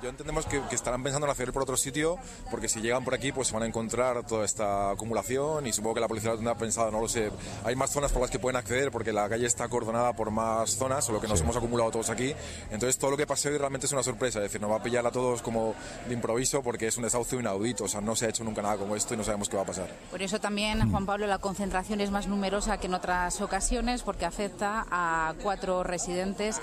Yo entendemos que, que estarán pensando en hacer por otro sitio, porque si llegan por aquí pues se van a encontrar toda esta acumulación y supongo que la policía lo tendrá pensado, no lo sé. Hay más zonas por las que pueden acceder porque la calle está acordonada por más zonas, solo que nos sí. hemos acumulado todos aquí. Entonces todo lo que pase hoy realmente es una sorpresa, es decir, nos va a pillar a todos como de improviso porque es un desahucio inaudito, o sea, no se ha hecho nunca nada como esto y no sabemos qué va a pasar. Por eso también, Juan Pablo, la concentración es más numerosa que en otras ocasiones porque afecta a cuatro residentes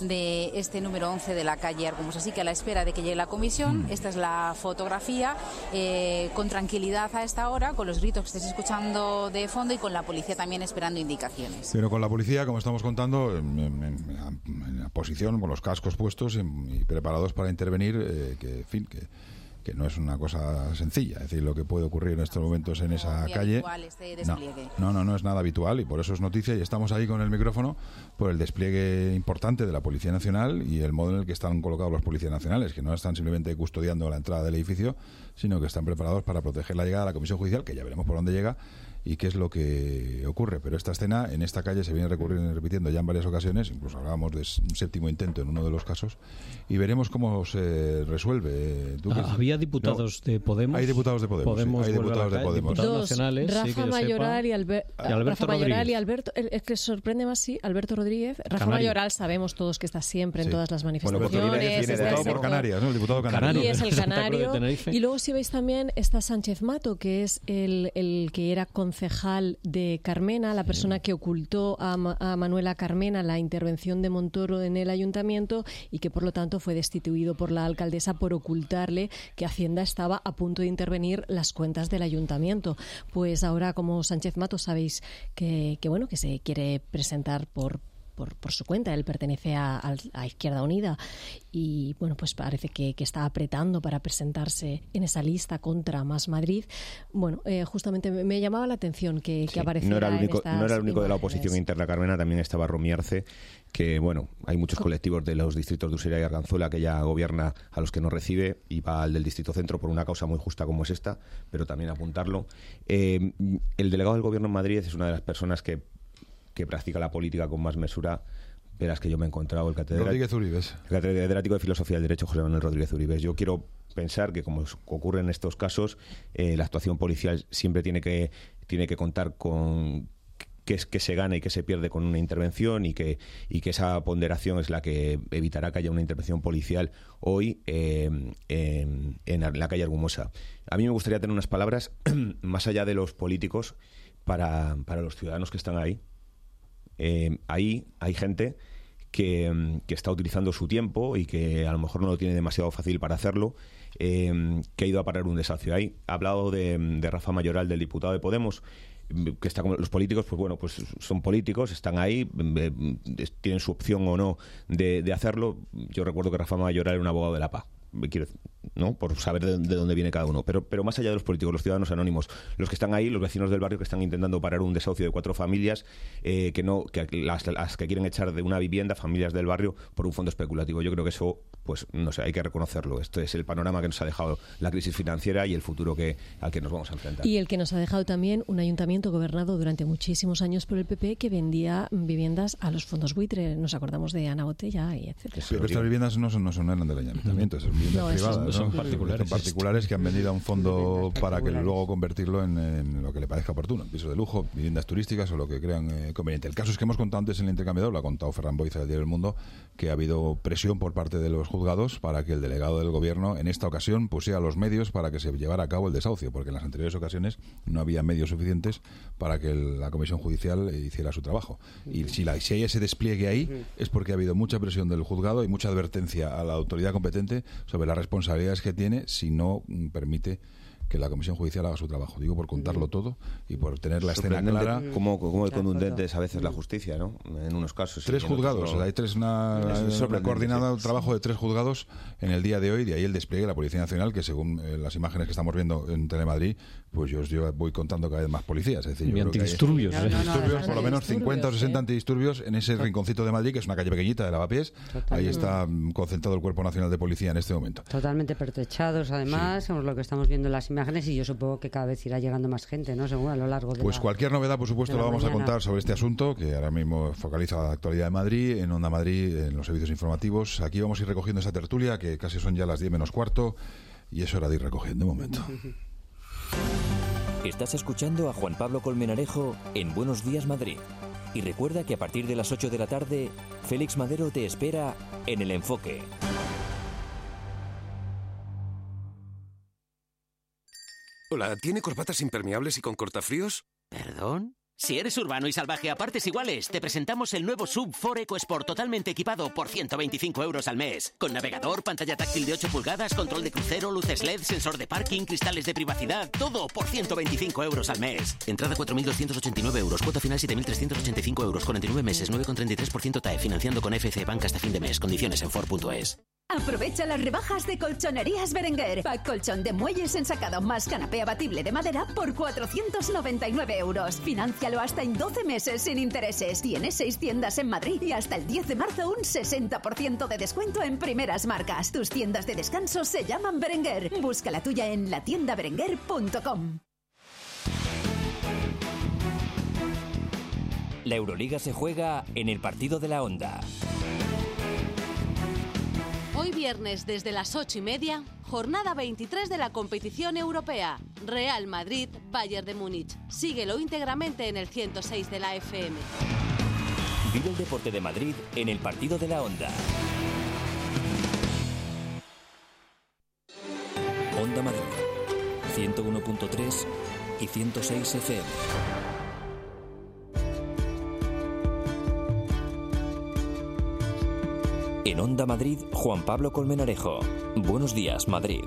de este número once de la calle Argumos. Así que a la espera de que llegue la comisión, esta es la fotografía, eh, con tranquilidad a esta hora, con los gritos que estáis escuchando de fondo y con la policía también esperando indicaciones. Pero con la policía, como estamos contando, en, en, en, en la posición, con los cascos puestos en, y preparados para intervenir, eh, que, en fin, que... que no es una cosa sencilla, es decir, lo que puede ocurrir en estos momentos en esa calle este no, no, no es nada habitual y por eso es noticia y estamos ahí con el micrófono por el despliegue importante de la Policía Nacional y el modo en el que están colocados los policías nacionales, que no están simplemente custodiando la entrada del edificio, sino que están preparados para proteger la llegada de la Comisión Judicial, que ya veremos por dónde llega y qué es lo que ocurre. Pero esta escena en esta calle se viene recurriendo, repitiendo ya en varias ocasiones, incluso hablábamos de un séptimo intento en uno de los casos, y veremos cómo se resuelve. ¿Tú ah, había diputados no, de Podemos. Hay diputados de Podemos. Podemos sí, hay diputados de Podemos. Dos, nacionales, Rafa sí, Mayoral y, Alber y Alberto Rafa Rodríguez. Mayoral y Alberto, el que sorprende más, sí, Alberto Rodríguez. Rafa Canario. Mayoral sabemos todos que está siempre en sí. todas las manifestaciones. Bueno, pues es el diputado por Canarias, ¿no? El diputado canario. Y es el canario. Y luego si veis también está Sánchez Mato, que es el, el que era concejal de Carmena, la persona que ocultó a, Ma a Manuela Carmena la intervención de Montoro en el ayuntamiento y que por lo tanto fue destituido por la alcaldesa por ocultarle que Hacienda estaba a punto de intervenir las cuentas del ayuntamiento. Pues ahora, como Sánchez Mato, sabéis que, que bueno, que se quiere presentar por Por, por su cuenta, él pertenece a, a Izquierda Unida y bueno, pues parece que, que está apretando para presentarse en esa lista contra Más Madrid. Bueno, eh, justamente me, me llamaba la atención que, sí, que apareciera no era el único, en estas no era el único imágenes. de la oposición interna, Carmena, también estaba Romierce, que bueno, hay muchos colectivos de los distritos de Usera y Arganzuela que ella gobierna a los que no recibe y va al del Distrito Centro por una causa muy justa como es esta, pero también apuntarlo. Eh, el delegado del Gobierno en Madrid es una de las personas que que practica la política con más mesura, verás que yo me he encontrado el catedrático, Rodríguez Uribes. el catedrático de Filosofía del Derecho, José Manuel Rodríguez Uribes. Yo quiero pensar que, como ocurre en estos casos, eh, la actuación policial siempre tiene que, tiene que contar con qué es que se gana y qué se pierde con una intervención y que, y que esa ponderación es la que evitará que haya una intervención policial hoy eh, en, en la calle Argumosa. A mí me gustaría tener unas palabras más allá de los políticos para, para los ciudadanos que están ahí. Eh, ahí hay gente que, que está utilizando su tiempo y que a lo mejor no lo tiene demasiado fácil para hacerlo, eh, que ha ido a parar un desahucio. Ahí ha hablado de, de Rafa Mayoral, del diputado de Podemos, que está con los políticos, pues bueno, pues son políticos, están ahí, eh, tienen su opción o no de, de hacerlo. Yo recuerdo que Rafa Mayoral era un abogado de la paz. Quiero, ¿no? Por saber de, de dónde viene cada uno, pero, pero más allá de los políticos, los ciudadanos anónimos, los que están ahí, los vecinos del barrio que están intentando parar un desahucio de cuatro familias, eh, que no, que las, las que quieren echar de una vivienda, familias del barrio, por un fondo especulativo. Yo creo que eso, pues no sé, hay que reconocerlo. Este es el panorama que nos ha dejado la crisis financiera y el futuro que, al que nos vamos a enfrentar. Y el que nos ha dejado también un ayuntamiento gobernado durante muchísimos años por el P P que vendía viviendas a los fondos buitre. Nos acordamos de Ana Botella y etcétera. Pero estas viviendas no son, no son eran del ayuntamiento, son viviendas no, privadas, ¿no? Son particulares. Son particulares que han vendido a un fondo para que luego convertirlo en, en lo que le parezca oportuno, pisos de lujo, viviendas turísticas o lo que crean eh, conveniente. El caso es que hemos contado antes en el intercambiador, lo ha contado Ferran Boiza del Diario del Mundo, que ha habido presión por parte de los juzgados para que el delegado del gobierno en esta ocasión pusiera los medios para que se llevara a cabo el desahucio, porque en las anteriores ocasiones no había medios suficientes para que el, la Comisión Judicial hiciera su trabajo. Y si, la, si hay ese despliegue ahí es porque ha habido mucha presión del juzgado y mucha advertencia a la autoridad competente sobre las responsabilidades que tiene si no permite que la Comisión Judicial haga su trabajo. Digo, por contarlo todo y por tener la escena clara. Como, como de contundente es a veces la justicia, ¿no? En unos casos. Tres juzgados. No. Hay tres, una, una coordinada sí. trabajo de tres juzgados en el día de hoy. De ahí el despliegue de la Policía Nacional, que según eh, las imágenes que estamos viendo en Telemadrid, pues yo, yo voy contando cada vez más policías. Es decir, y antidisturbios. Hay, ¿eh? antidisturbios, por lo menos cincuenta o sesenta antidisturbios en ese rinconcito de Madrid, que es una calle pequeñita de Lavapiés. Totalmente. Ahí está concentrado el Cuerpo Nacional de Policía en este momento. Totalmente pertrechados, además, sí. lo que estamos viendo en las imágenes imágenes y yo supongo que cada vez irá llegando más gente, ¿no? Según a lo largo de Pues la, cualquier novedad, por supuesto, la, la vamos mañana. a contar sobre este asunto, que ahora mismo focaliza la actualidad de Madrid, en Onda Madrid, en los servicios informativos. Aquí vamos a ir recogiendo esa tertulia, que casi son ya las diez menos cuarto, y es hora de ir recogiendo un momento. Estás escuchando a Juan Pablo Colmenarejo en Buenos Días Madrid. Y recuerda que a partir de las ocho de la tarde, Félix Madero te espera en El Enfoque. Hola, ¿tiene corbatas impermeables y con cortafríos? ¿Perdón? Si eres urbano y salvaje a partes iguales, te presentamos el nuevo S U V Ford EcoSport totalmente equipado por ciento veinticinco euros al mes. Con navegador, pantalla táctil de ocho pulgadas, control de crucero, luces L E D, sensor de parking, cristales de privacidad, todo por ciento veinticinco euros al mes. Entrada cuatro mil doscientos ochenta y nueve euros, cuota final siete mil trescientos ochenta y cinco euros, cuarenta y nueve meses, nueve coma treinta y tres por ciento T A E, financiando con F C Bank hasta fin de mes. Condiciones en Ford punto es. Aprovecha las rebajas de Colchonerías Berenguer. Pack colchón de muelles ensacado más canapé abatible de madera por cuatrocientos noventa y nueve euros. Fináncialo hasta en doce meses sin intereses. Tiene seis tiendas en Madrid y hasta el diez de marzo un sesenta por ciento de descuento en primeras marcas. Tus tiendas de descanso se llaman Berenguer. Busca la tuya en la tienda berenguer punto com. La Euroliga se juega en el partido de la Onda. Hoy viernes desde las ocho y media, jornada veintitrés de la competición europea. Real Madrid, Bayern de Múnich. Síguelo íntegramente en el ciento seis de la F M. Vive el deporte de Madrid en el partido de la Onda. Onda Madrid, ciento uno punto tres y ciento seis F M. En Onda Madrid, Juan Pablo Colmenarejo. Buenos días, Madrid.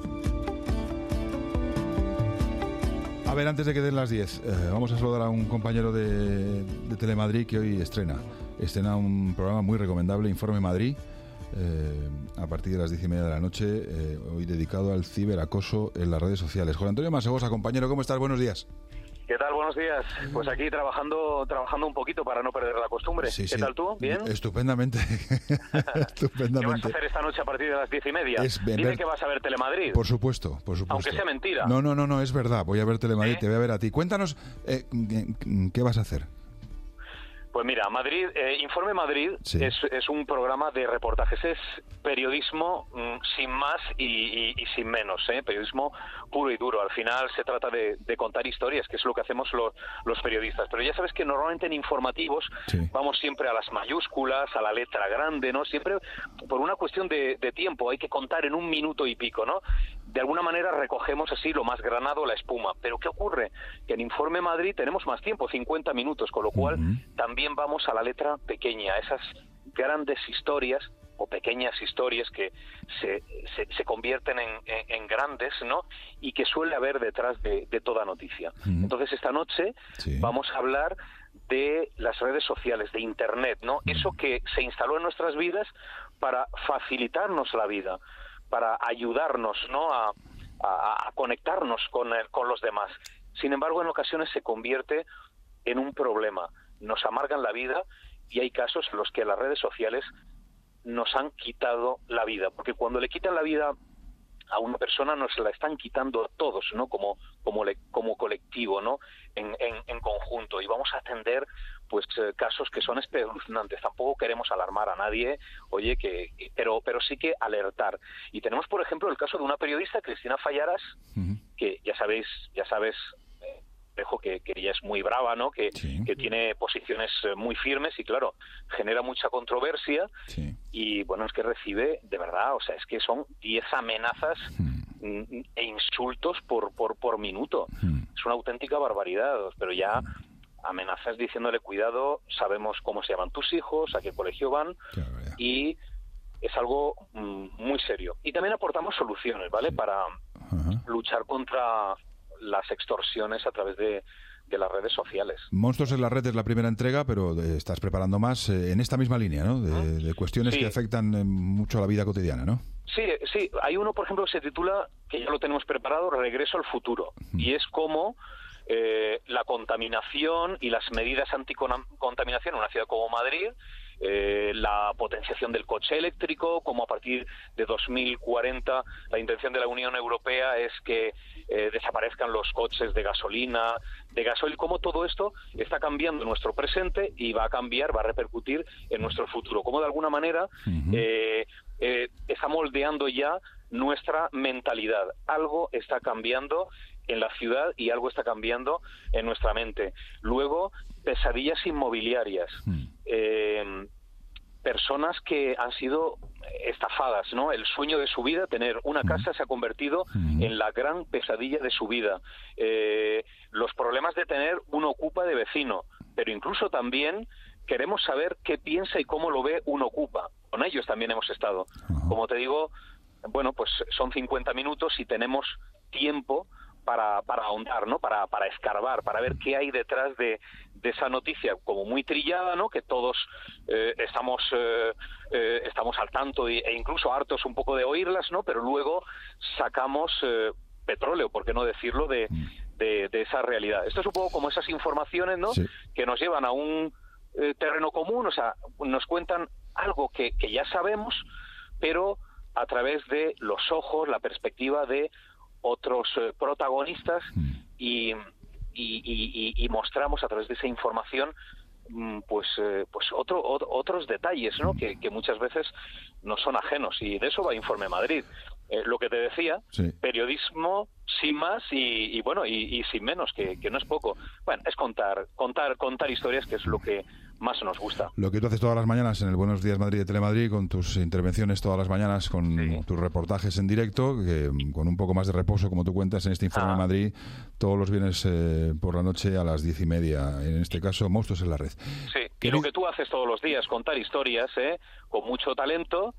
A ver, antes de que den las diez, eh, vamos a saludar a un compañero de, de Telemadrid que hoy estrena. Estrena un programa muy recomendable, Informe Madrid, eh, a partir de las diez y media de la noche, eh, hoy dedicado al ciberacoso en las redes sociales. Juan Antonio Masegosa, compañero, ¿cómo estás? Buenos días. ¿Qué tal? Buenos días. Pues aquí trabajando trabajando un poquito para no perder la costumbre. Sí, ¿Qué sí. tal tú? ¿Bien? Estupendamente. Estupendamente. ¿Qué vas a hacer esta noche a partir de las diez y media? Es ver... Dime que vas a ver Telemadrid. Por supuesto, por supuesto. Aunque sea mentira. No, no, no, no, es verdad. Voy a ver Telemadrid, ¿Eh? Te voy a ver a ti. Cuéntanos, eh, ¿qué vas a hacer? Pues mira, Madrid, eh, Informe Madrid sí. es, es un programa de reportajes, es periodismo mmm, sin más y, y, y sin menos, ¿eh? Periodismo puro y duro. Al final se trata de, de contar historias, que es lo que hacemos los, los periodistas. Pero ya sabes que normalmente en informativos sí. vamos siempre a las mayúsculas, a la letra grande, ¿no? Siempre por una cuestión de, de tiempo, hay que contar en un minuto y pico, ¿no? De alguna manera recogemos así lo más granado, la espuma. Pero ¿qué ocurre? Que en Informe Madrid tenemos más tiempo, cincuenta minutos, con lo cual uh-huh. también vamos a la letra pequeña, a esas grandes historias o pequeñas historias que se, se, se convierten en, en, en grandes, ¿no? Y que suele haber detrás de, de toda noticia. Uh-huh. Entonces esta noche sí. vamos a hablar de las redes sociales, de Internet, ¿no? Uh-huh. Eso que se instaló en nuestras vidas para facilitarnos la vida, para ayudarnos, ¿no? a, a, a conectarnos con, el, con los demás. Sin embargo, en ocasiones se convierte en un problema. Nos amargan la vida y hay casos en los que las redes sociales nos han quitado la vida. Porque cuando le quitan la vida a una persona, nos la están quitando a todos, ¿no? Como, como, le, como colectivo, ¿no? En, en, en conjunto. Y vamos a atender pues eh, casos que son espeluznantes. Tampoco queremos alarmar a nadie, oye, que pero pero sí que alertar. Y tenemos, por ejemplo, el caso de una periodista, Cristina Fallaras, uh-huh. que ya sabéis, ya sabes, eh, dejo que, que ella es muy brava, ¿no? Que, sí. que tiene posiciones muy firmes y, claro, genera mucha controversia. Sí. Y, bueno, es que recibe, de verdad, o sea, es que son diez amenazas uh-huh. e insultos por, por, por minuto. Uh-huh. Es una auténtica barbaridad, pero ya... Uh-huh. amenazas diciéndole cuidado, sabemos cómo se llaman tus hijos, a qué colegio van, claro, y es algo mm, muy serio. Y también aportamos soluciones, ¿vale? Sí. Para uh-huh. luchar contra las extorsiones a través de, de las redes sociales. Monstruos en la red es la primera entrega, pero eh, estás preparando más eh, en esta misma línea, ¿no? De, de cuestiones sí. que afectan eh, mucho a la vida cotidiana, ¿no? Sí, sí. Hay uno, por ejemplo, que se titula, que ya lo tenemos preparado, Regreso al futuro. Uh-huh. Y es como... Eh, la contaminación y las medidas anticontaminación en una ciudad como Madrid eh, la potenciación del coche eléctrico, como a partir de dos mil cuarenta la intención de la Unión Europea es que eh, desaparezcan los coches de gasolina, de gasoil, cómo todo esto está cambiando nuestro presente y va a cambiar, va a repercutir en nuestro futuro, cómo de alguna manera uh-huh. eh, eh, está moldeando ya nuestra mentalidad. Algo está cambiando en la ciudad y algo está cambiando en nuestra mente. Luego, pesadillas inmobiliarias. Mm. Eh, personas que han sido estafadas, ¿no? El sueño de su vida, tener una casa, se ha convertido mm. en la gran pesadilla de su vida. Eh, los problemas de tener un ocupa de vecino, pero incluso también queremos saber qué piensa y cómo lo ve un ocupa. Con ellos también hemos estado. Uh-huh. Como te digo, bueno, pues son cincuenta minutos y tenemos tiempo para, para ahondar, ¿no? Para, para escarbar, para ver qué hay detrás de, de esa noticia como muy trillada, ¿no? Que todos eh, estamos eh, eh, estamos al tanto e incluso hartos un poco de oírlas, ¿no? Pero luego sacamos eh, petróleo, por qué no decirlo, de, de, de esa realidad. Esto es un poco como esas informaciones, ¿no? Sí. Que nos llevan a un eh, terreno común, o sea, nos cuentan algo que, que ya sabemos, pero a través de los ojos, la perspectiva de otros eh, protagonistas y, y, y, y mostramos a través de esa información pues eh, pues otro, o, otros detalles, ¿no? que, que muchas veces no son ajenos, y de eso va Informe Madrid. Eh, lo que te decía, sí. periodismo sin más y, y bueno y, y sin menos, que, que no es poco. Bueno, es contar contar contar historias, que es lo que más nos gusta. Lo que tú haces todas las mañanas en el Buenos Días Madrid de Telemadrid, con tus intervenciones todas las mañanas, con sí. tus reportajes en directo, que con un poco más de reposo, como tú cuentas en este Informe ah. Madrid, todos los viernes eh, por la noche a las diez y media, en este caso Monstruos en la Red. Sí, y lo que tú haces todos los días, contar historias, ¿eh? Con mucho talento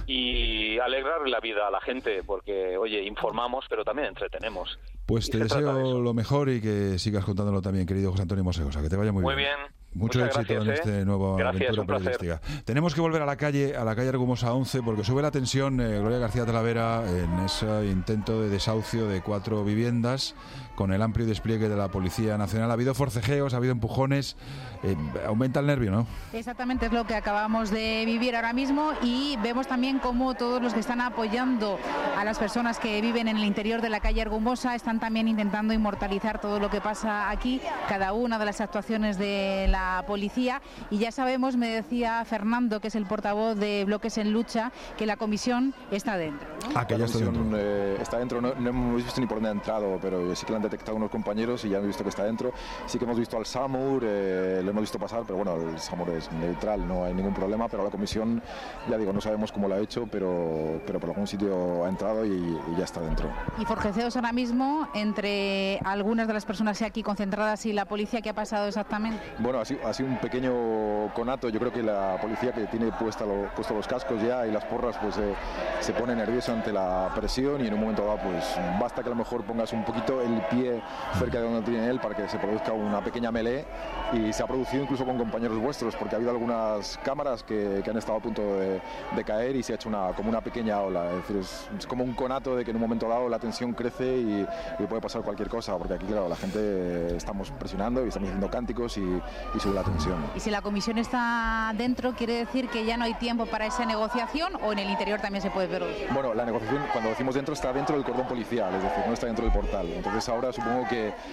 y alegrar la vida a la gente, porque, oye, informamos, pero también entretenemos. Pues te deseo lo mejor y que sigas contándolo también, querido José Antonio Mosegosa, que te vaya muy, muy bien. Muy bien. Mucho Muchas éxito gracias, en ¿eh? este nuevo Gracias, aventura periodística. Tenemos que volver a la calle, a la calle Argumosa once, porque sube la tensión. eh, Gloria García Talavera, en ese intento de desahucio de cuatro viviendas, con el amplio despliegue de la Policía Nacional. Ha habido forcejeos, ha habido empujones, eh, aumenta el nervio, ¿no? Exactamente, es lo que acabamos de vivir ahora mismo, y vemos también cómo todos los que están apoyando a las personas que viven en el interior de la calle Argumosa están también intentando inmortalizar todo lo que pasa aquí, cada una de las actuaciones de la policía. Y ya sabemos, me decía Fernando, que es el portavoz de Bloques en Lucha, que la comisión está dentro, ¿no? Ah, que ya está dentro. Eh, está dentro, no, no hemos visto ni por dónde ha entrado, pero sí que la han detectado unos compañeros y ya hemos visto que está dentro. Sí que hemos visto al SAMUR, eh, lo hemos visto pasar, pero bueno, el SAMUR es neutral, no hay ningún problema, pero la comisión, ya digo, no sabemos cómo lo ha hecho, pero, pero por algún sitio ha entrado y, y ya está dentro. Y forcejeos ahora mismo entre algunas de las personas aquí concentradas y la policía. ¿Qué ha pasado exactamente? Bueno, ha sido, ha sido un pequeño conato. Yo creo que la policía, que tiene puesta lo, puesto los cascos ya y las porras, pues eh, se pone nerviosa ante la presión, y en un momento dado pues basta que a lo mejor pongas un poquito el pie cerca de donde tiene él para que se produzca una pequeña melee, y se ha producido incluso con compañeros vuestros, porque ha habido algunas cámaras que, que han estado a punto de, de caer, y se ha hecho una, como una pequeña ola. Es decir, es, es como un conato de que en un momento dado la tensión crece y, y puede pasar cualquier cosa, porque aquí, claro, la gente estamos presionando y estamos haciendo cánticos y, y sube la tensión. Y si la comisión está dentro, ¿quiere decir que ya no hay tiempo para esa negociación, o en el interior también se puede producir? Bueno, la negociación, cuando decimos dentro, está dentro del cordón policial, es decir, no está dentro del portal. Entonces ahora supongo que eh,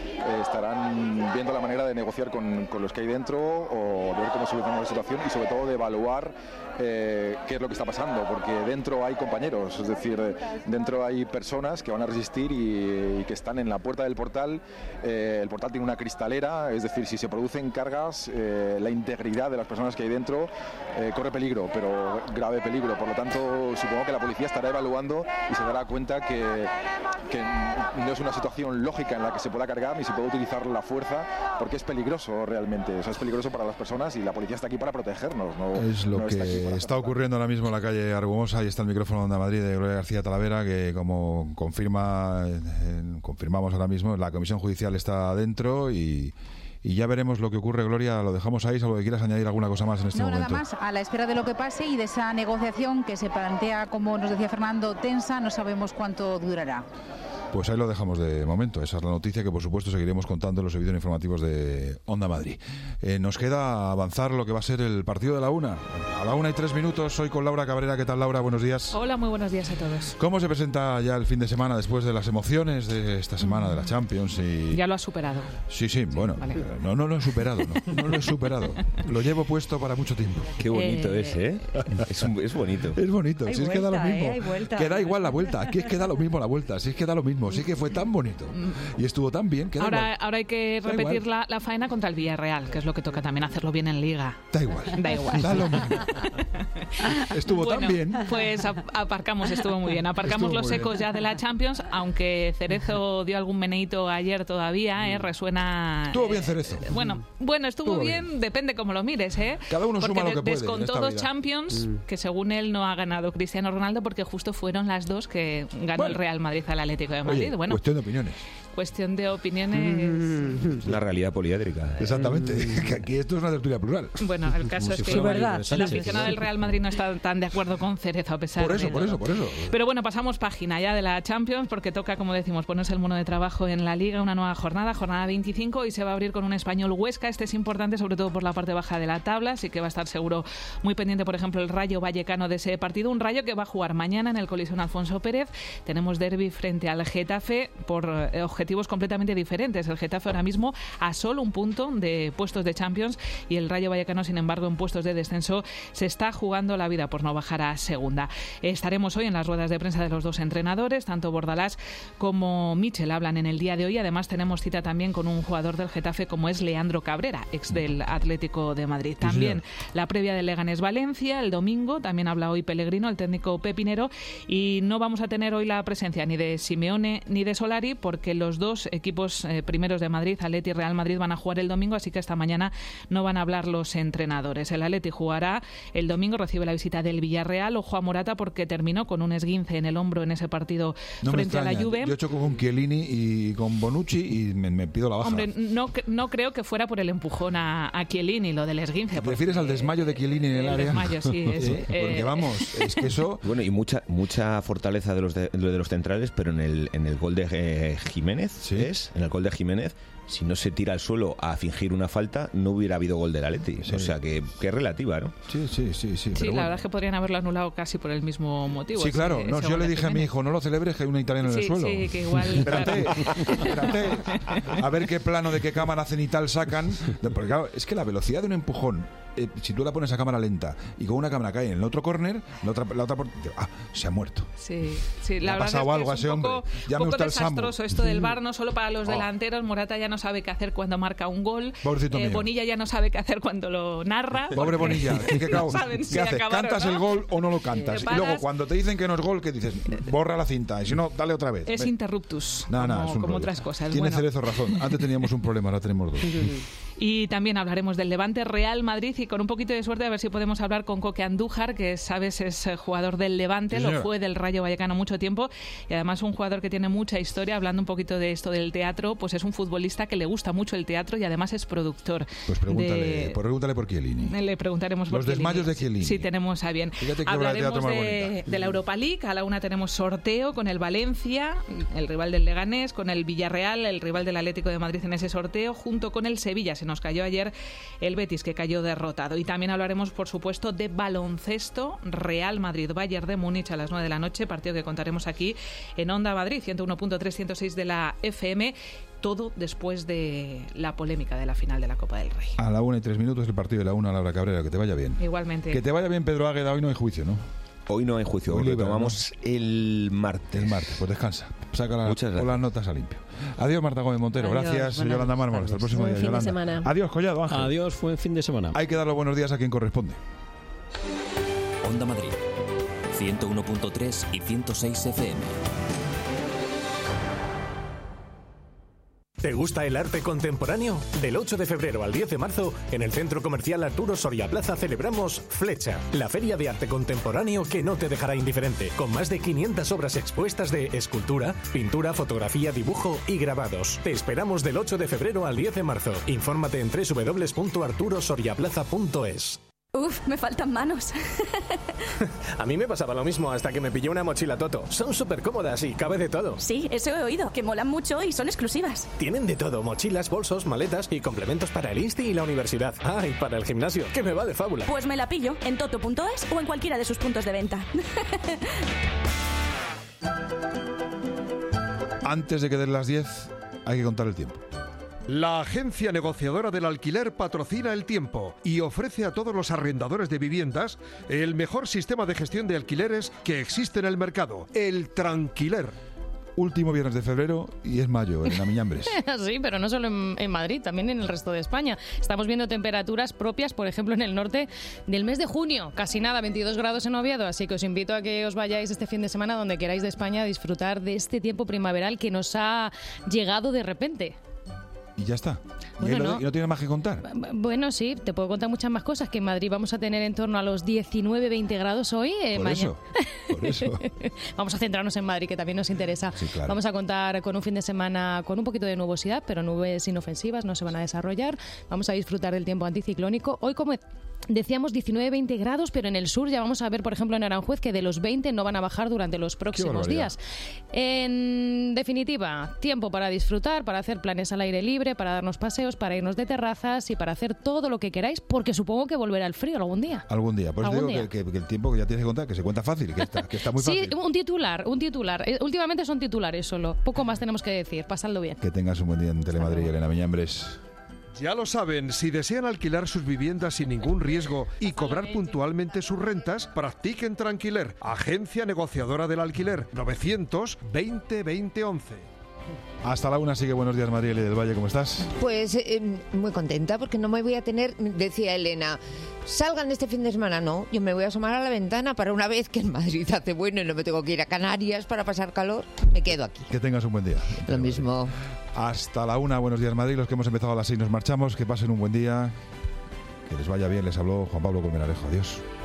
estarán viendo la manera de negociar con, con los que hay dentro, o de ver cómo solucionamos la situación, y sobre todo de evaluar eh, qué es lo que está pasando, porque dentro hay compañeros, es decir, dentro hay personas que van a resistir y, y que están en la puerta del portal. Eh, el portal tiene una cristalera, es decir, si se producen cargas, eh, la integridad de las personas que hay dentro eh, corre peligro, pero grave peligro. Por lo tanto, supongo que la policía estará evaluando y se dará cuenta que, que no es una situación lógica en la que se pueda cargar ni se puede utilizar la fuerza, porque es peligroso realmente. O sea, es peligroso para las personas, y la policía está aquí para protegernos. No, es lo no que está, está ocurriendo ahora mismo en la calle Argumosa. Y está el micrófono de Onda Madrid de Gloria García Talavera, que como confirma eh, confirmamos ahora mismo, la comisión judicial está dentro, y Y ya veremos lo que ocurre, Gloria. Lo dejamos ahí, salvo que quieras añadir alguna cosa más en este no, momento. No, nada más, a la espera de lo que pase y de esa negociación que se plantea, como nos decía Fernando, tensa. No sabemos cuánto durará. Pues ahí lo dejamos de momento. Esa es la noticia que, por supuesto, seguiremos contando en los servicios informativos de Onda Madrid. Eh, nos queda avanzar lo que va a ser el partido de la una. A la una y tres minutos, soy con Laura Cabrera. ¿Qué tal, Laura? Buenos días. Hola, muy buenos días a todos. ¿Cómo se presenta ya el fin de semana después de las emociones de esta semana de la Champions? Y... Ya lo has superado. Sí, sí, bueno. Vale. No, no lo he superado, no, no lo he superado. Lo llevo puesto para mucho tiempo. Qué bonito Eh, es, ¿eh? Es, un- es bonito. Es bonito, Hay si es que da lo vuelta, mismo. ¿eh? Hay vuelta. Que da igual la vuelta, aquí es que da lo mismo la vuelta, si es que da lo mismo, sí que fue tan bonito y estuvo tan bien que da Ahora, igual. ahora hay que Da repetir igual. la, la faena contra el Villarreal, que es lo que toca también hacerlo bien en Liga. Da igual. Da igual. Da lo mismo. Estuvo Bueno, tan bien. Pues ap- aparcamos, estuvo muy bien. Aparcamos Estuvo los muy ecos bien. ya de la Champions, aunque Cerezo dio algún meneíto ayer todavía, ¿eh? Resuena... Estuvo bien Cerezo. Bueno, bueno, estuvo, Estuvo bien, depende cómo lo mires, ¿eh? Cada uno porque suma lo de- que puede en descontó esta dos vida. Champions, Mm. que según él no ha ganado Cristiano Ronaldo, porque justo fueron las dos que ganó Bueno. el Real Madrid al Atlético de Madrid. Oye, bueno, cuestión de opiniones. cuestión de opiniones. Es la realidad poliédrica. Exactamente, que aquí esto es una tertulia plural. Bueno, el caso Como es si que fuera verdad, Mario la Sánchez. aficionada del Real Madrid no está tan de acuerdo con Cerezo a pesar Por eso, de por eso, todo. por eso. Pero bueno, pasamos página ya de la Champions porque toca, como decimos, ponerse el mono de trabajo en la Liga, una nueva jornada, jornada veinticinco, y se va a abrir con un Español Huesca. Este es importante sobre todo por la parte baja de la tabla, así que va a estar seguro muy pendiente, por ejemplo, el Rayo Vallecano de ese partido, un Rayo que va a jugar mañana en el Coliseo Alfonso Pérez. Tenemos derbi frente al Getafe por eh, objetivos completamente diferentes. El Getafe ahora mismo a solo un punto de puestos de Champions y el Rayo Vallecano, sin embargo, en puestos de descenso se está jugando la vida por no bajar a segunda. Estaremos hoy en las ruedas de prensa de los dos entrenadores, tanto Bordalás como Michel hablan en el día de hoy. Además tenemos cita también con un jugador del Getafe como es Leandro Cabrera, ex del Atlético de Madrid. Sí, También señor. la previa del Leganés Valencia el domingo, también habla hoy Pellegrino, el técnico pepinero, y no vamos a tener hoy la presencia ni de Simeone ni de Solari porque los dos equipos eh, primeros de Madrid, Atleti y Real Madrid, van a jugar el domingo, así que esta mañana no van a hablar los entrenadores. El Atleti jugará el domingo, recibe la visita del Villarreal. Ojo a Morata porque terminó con un esguince en el hombro en ese partido No me frente a la extraña. Juve. Yo choco con Chiellini y con Bonucci y me, me pido la baja. Hombre, no, cre- no creo que fuera por el empujón a, a Chiellini, lo del esguince. ¿Te refieres al desmayo de Chiellini en el, el área? desmayo, sí, es, ¿Eh? Porque eh, vamos, es que eso... Bueno, y mucha mucha fortaleza de los de, de los centrales, pero en el en el gol de eh, Jiménez, ¿es? En el gol de Jiménez, si no se tira al suelo a fingir una falta, no hubiera habido gol del Atleti. Sí. O sea, que, que es relativa, ¿no? Sí, sí, sí, sí. Sí, pero la bueno. verdad es que podrían haberlo anulado casi por el mismo motivo. Sí, ese- claro. No, ese yo gol le de dije a mi Jiménez. hijo, no lo celebres, que hay una italiana en el Sí, suelo. sí, que igual, Espérate, claro. espérate. A ver qué plano de qué cámara cenital sacan. Porque claro, es que la velocidad de un empujón, eh, si tú la pones a cámara lenta y con una cámara cae en el otro córner, la otra, la otra por- ah, se ha muerto. Sí, sí, Le la ha verdad pasado es que algo a es ese un poco, hombre. Llame poco usted al Sambo. desastroso esto del V A R, no solo para los Oh. delanteros. Morata ya no sabe qué hacer cuando marca un gol. Pobrecito mío. Bonilla ya no sabe qué hacer cuando lo narra. Pobre porque Bonilla, ¿qué, qué, no cabo? saben ¿Qué si haces? acabar o ¿Cantas no. el gol o no lo cantas? Te Y luego paras. cuando te dicen que no es gol, ¿qué dices? Borra la cinta y si no, dale otra vez. Es Ve. interruptus, No, no, como, es un como rollo. otras cosas. Tiene Bueno. Cerezo razón. Antes teníamos un problema, ahora tenemos dos. Y también hablaremos del Levante Real Madrid y con un poquito de suerte a ver si podemos hablar con Coque Andújar, que sabes es eh, jugador del Levante, Sí, lo señor. fue del Rayo Vallecano mucho tiempo y además un jugador que tiene mucha historia. Hablando un poquito de esto del teatro, pues es un futbolista que le gusta mucho el teatro y además es productor. Pues pregúntale, de- pues pregúntale por Chiellini. Le preguntaremos por Los desmayos de Chiellini. Sí, tenemos a bien. Fíjate qué obra de Hablaremos teatro más de, bonita. de la Europa League. A la una tenemos sorteo con el Valencia, el rival del Leganés, con el Villarreal, el rival del Atlético de Madrid en ese sorteo, junto con el Sevilla. Se nos cayó ayer el Betis, que cayó derrotado. Y también hablaremos, por supuesto, de baloncesto. Real Madrid, Bayern de Múnich a las nueve de la noche, partido que contaremos aquí en Onda Madrid, ciento uno punto tres, ciento seis de la F M. Todo después de la polémica de la final de la Copa del Rey. A la una y tres minutos el partido de la una, Laura Cabrera, que te vaya bien. Igualmente. Que te vaya bien, Pedro Águeda, hoy no hay juicio, ¿no? Hoy no hay juicio, Hoy lo libre, tomamos el martes. El martes, pues descansa. Saca la, Muchas gracias. pon las notas a limpio. Adiós, Marta Gómez Montero. Adiós, Gracias, buenas Yolanda Mármol. Hasta el próximo Buen día, fin de Yolanda. semana. Adiós, Collado, Ángel. Adiós, buen fin de semana. Hay que dar los buenos días a quien corresponde. Onda Madrid, ciento uno punto tres y ciento seis F M. ¿Te gusta el arte contemporáneo? Del ocho de febrero al diez de marzo, en el Centro Comercial Arturo Soria Plaza celebramos Flecha, la feria de arte contemporáneo que no te dejará indiferente, con más de quinientas obras expuestas de escultura, pintura, fotografía, dibujo y grabados. Te esperamos del ocho de febrero al diez de marzo. Infórmate en doble u doble u doble u punto arturo soria plaza punto es. Uf, me faltan manos. A mí me pasaba lo mismo hasta que me pillé una mochila Toto. Son súper cómodas y cabe de todo. Sí, eso he oído, que molan mucho y son exclusivas. Tienen de todo, mochilas, bolsos, maletas y complementos para el insti y la universidad. Ah, y para el gimnasio, que me va de fábula. Pues me la pillo en toto punto es o en cualquiera de sus puntos de venta. Antes de que den las diez, hay que contar el tiempo. La agencia negociadora del alquiler patrocina el tiempo y ofrece a todos los arrendadores de viviendas el mejor sistema de gestión de alquileres que existe en el mercado, el Tranquiler. Último viernes de febrero y es mayo en Miñambres. Sí, pero no solo en, en Madrid, también en el resto de España. Estamos viendo temperaturas propias, por ejemplo, en el norte del mes de junio. Casi nada, veintidós grados en Oviedo. Así que os invito a que os vayáis este fin de semana donde queráis de España a disfrutar de este tiempo primaveral que nos ha llegado de repente. Y ya está. ¿Y, Bueno, no, no. ¿Y no tienes más que contar? Bueno, sí, te puedo contar muchas más cosas. Que en Madrid vamos a tener en torno a los diecinueve veinte grados hoy. Eh, Por mañana. eso, por eso. Vamos a centrarnos en Madrid, que también nos interesa. Sí, claro. Vamos a contar con un fin de semana con un poquito de nubosidad, pero nubes inofensivas no se van a desarrollar. Vamos a disfrutar del tiempo anticiclónico. Hoy, como decíamos, diecinueve veinte grados, pero en el sur ya vamos a ver, por ejemplo, en Aranjuez, que de los veinte no van a bajar durante los próximos días. En definitiva, tiempo para disfrutar, para hacer planes al aire libre, para darnos paseos, para irnos de terrazas y para hacer todo lo que queráis, porque supongo que volverá el frío algún día. Algún día. Pues Algún digo día. Que, que- que el tiempo que ya tienes que contar, que se cuenta fácil, que está, que está muy fácil. Sí, un titular, un titular. Eh, Últimamente son titulares solo. Poco más tenemos que decir. Pasadlo bien. Que tengas un buen día en Telemadrid, Elena Miñambres. Ya lo saben, si desean alquilar sus viviendas sin ningún riesgo y cobrar puntualmente sus rentas, practiquen Tranquiler, agencia negociadora del alquiler, novecientos veinte veinte once. Hasta la una, sigue Buenos Días Madrid, Eli del Valle, ¿cómo estás? Pues eh, muy contenta porque no me voy a tener, decía Elena, salgan este fin de semana, no, yo me voy a asomar a la ventana para una vez que en Madrid hace bueno y no me tengo que ir a Canarias para pasar calor, me quedo aquí. Que tengas un buen día. Lo mismo. Hasta la una, Buenos Días Madrid, los que hemos empezado a las seis nos marchamos, que pasen un buen día, que les vaya bien, les habló Juan Pablo Colmenarejo, adiós.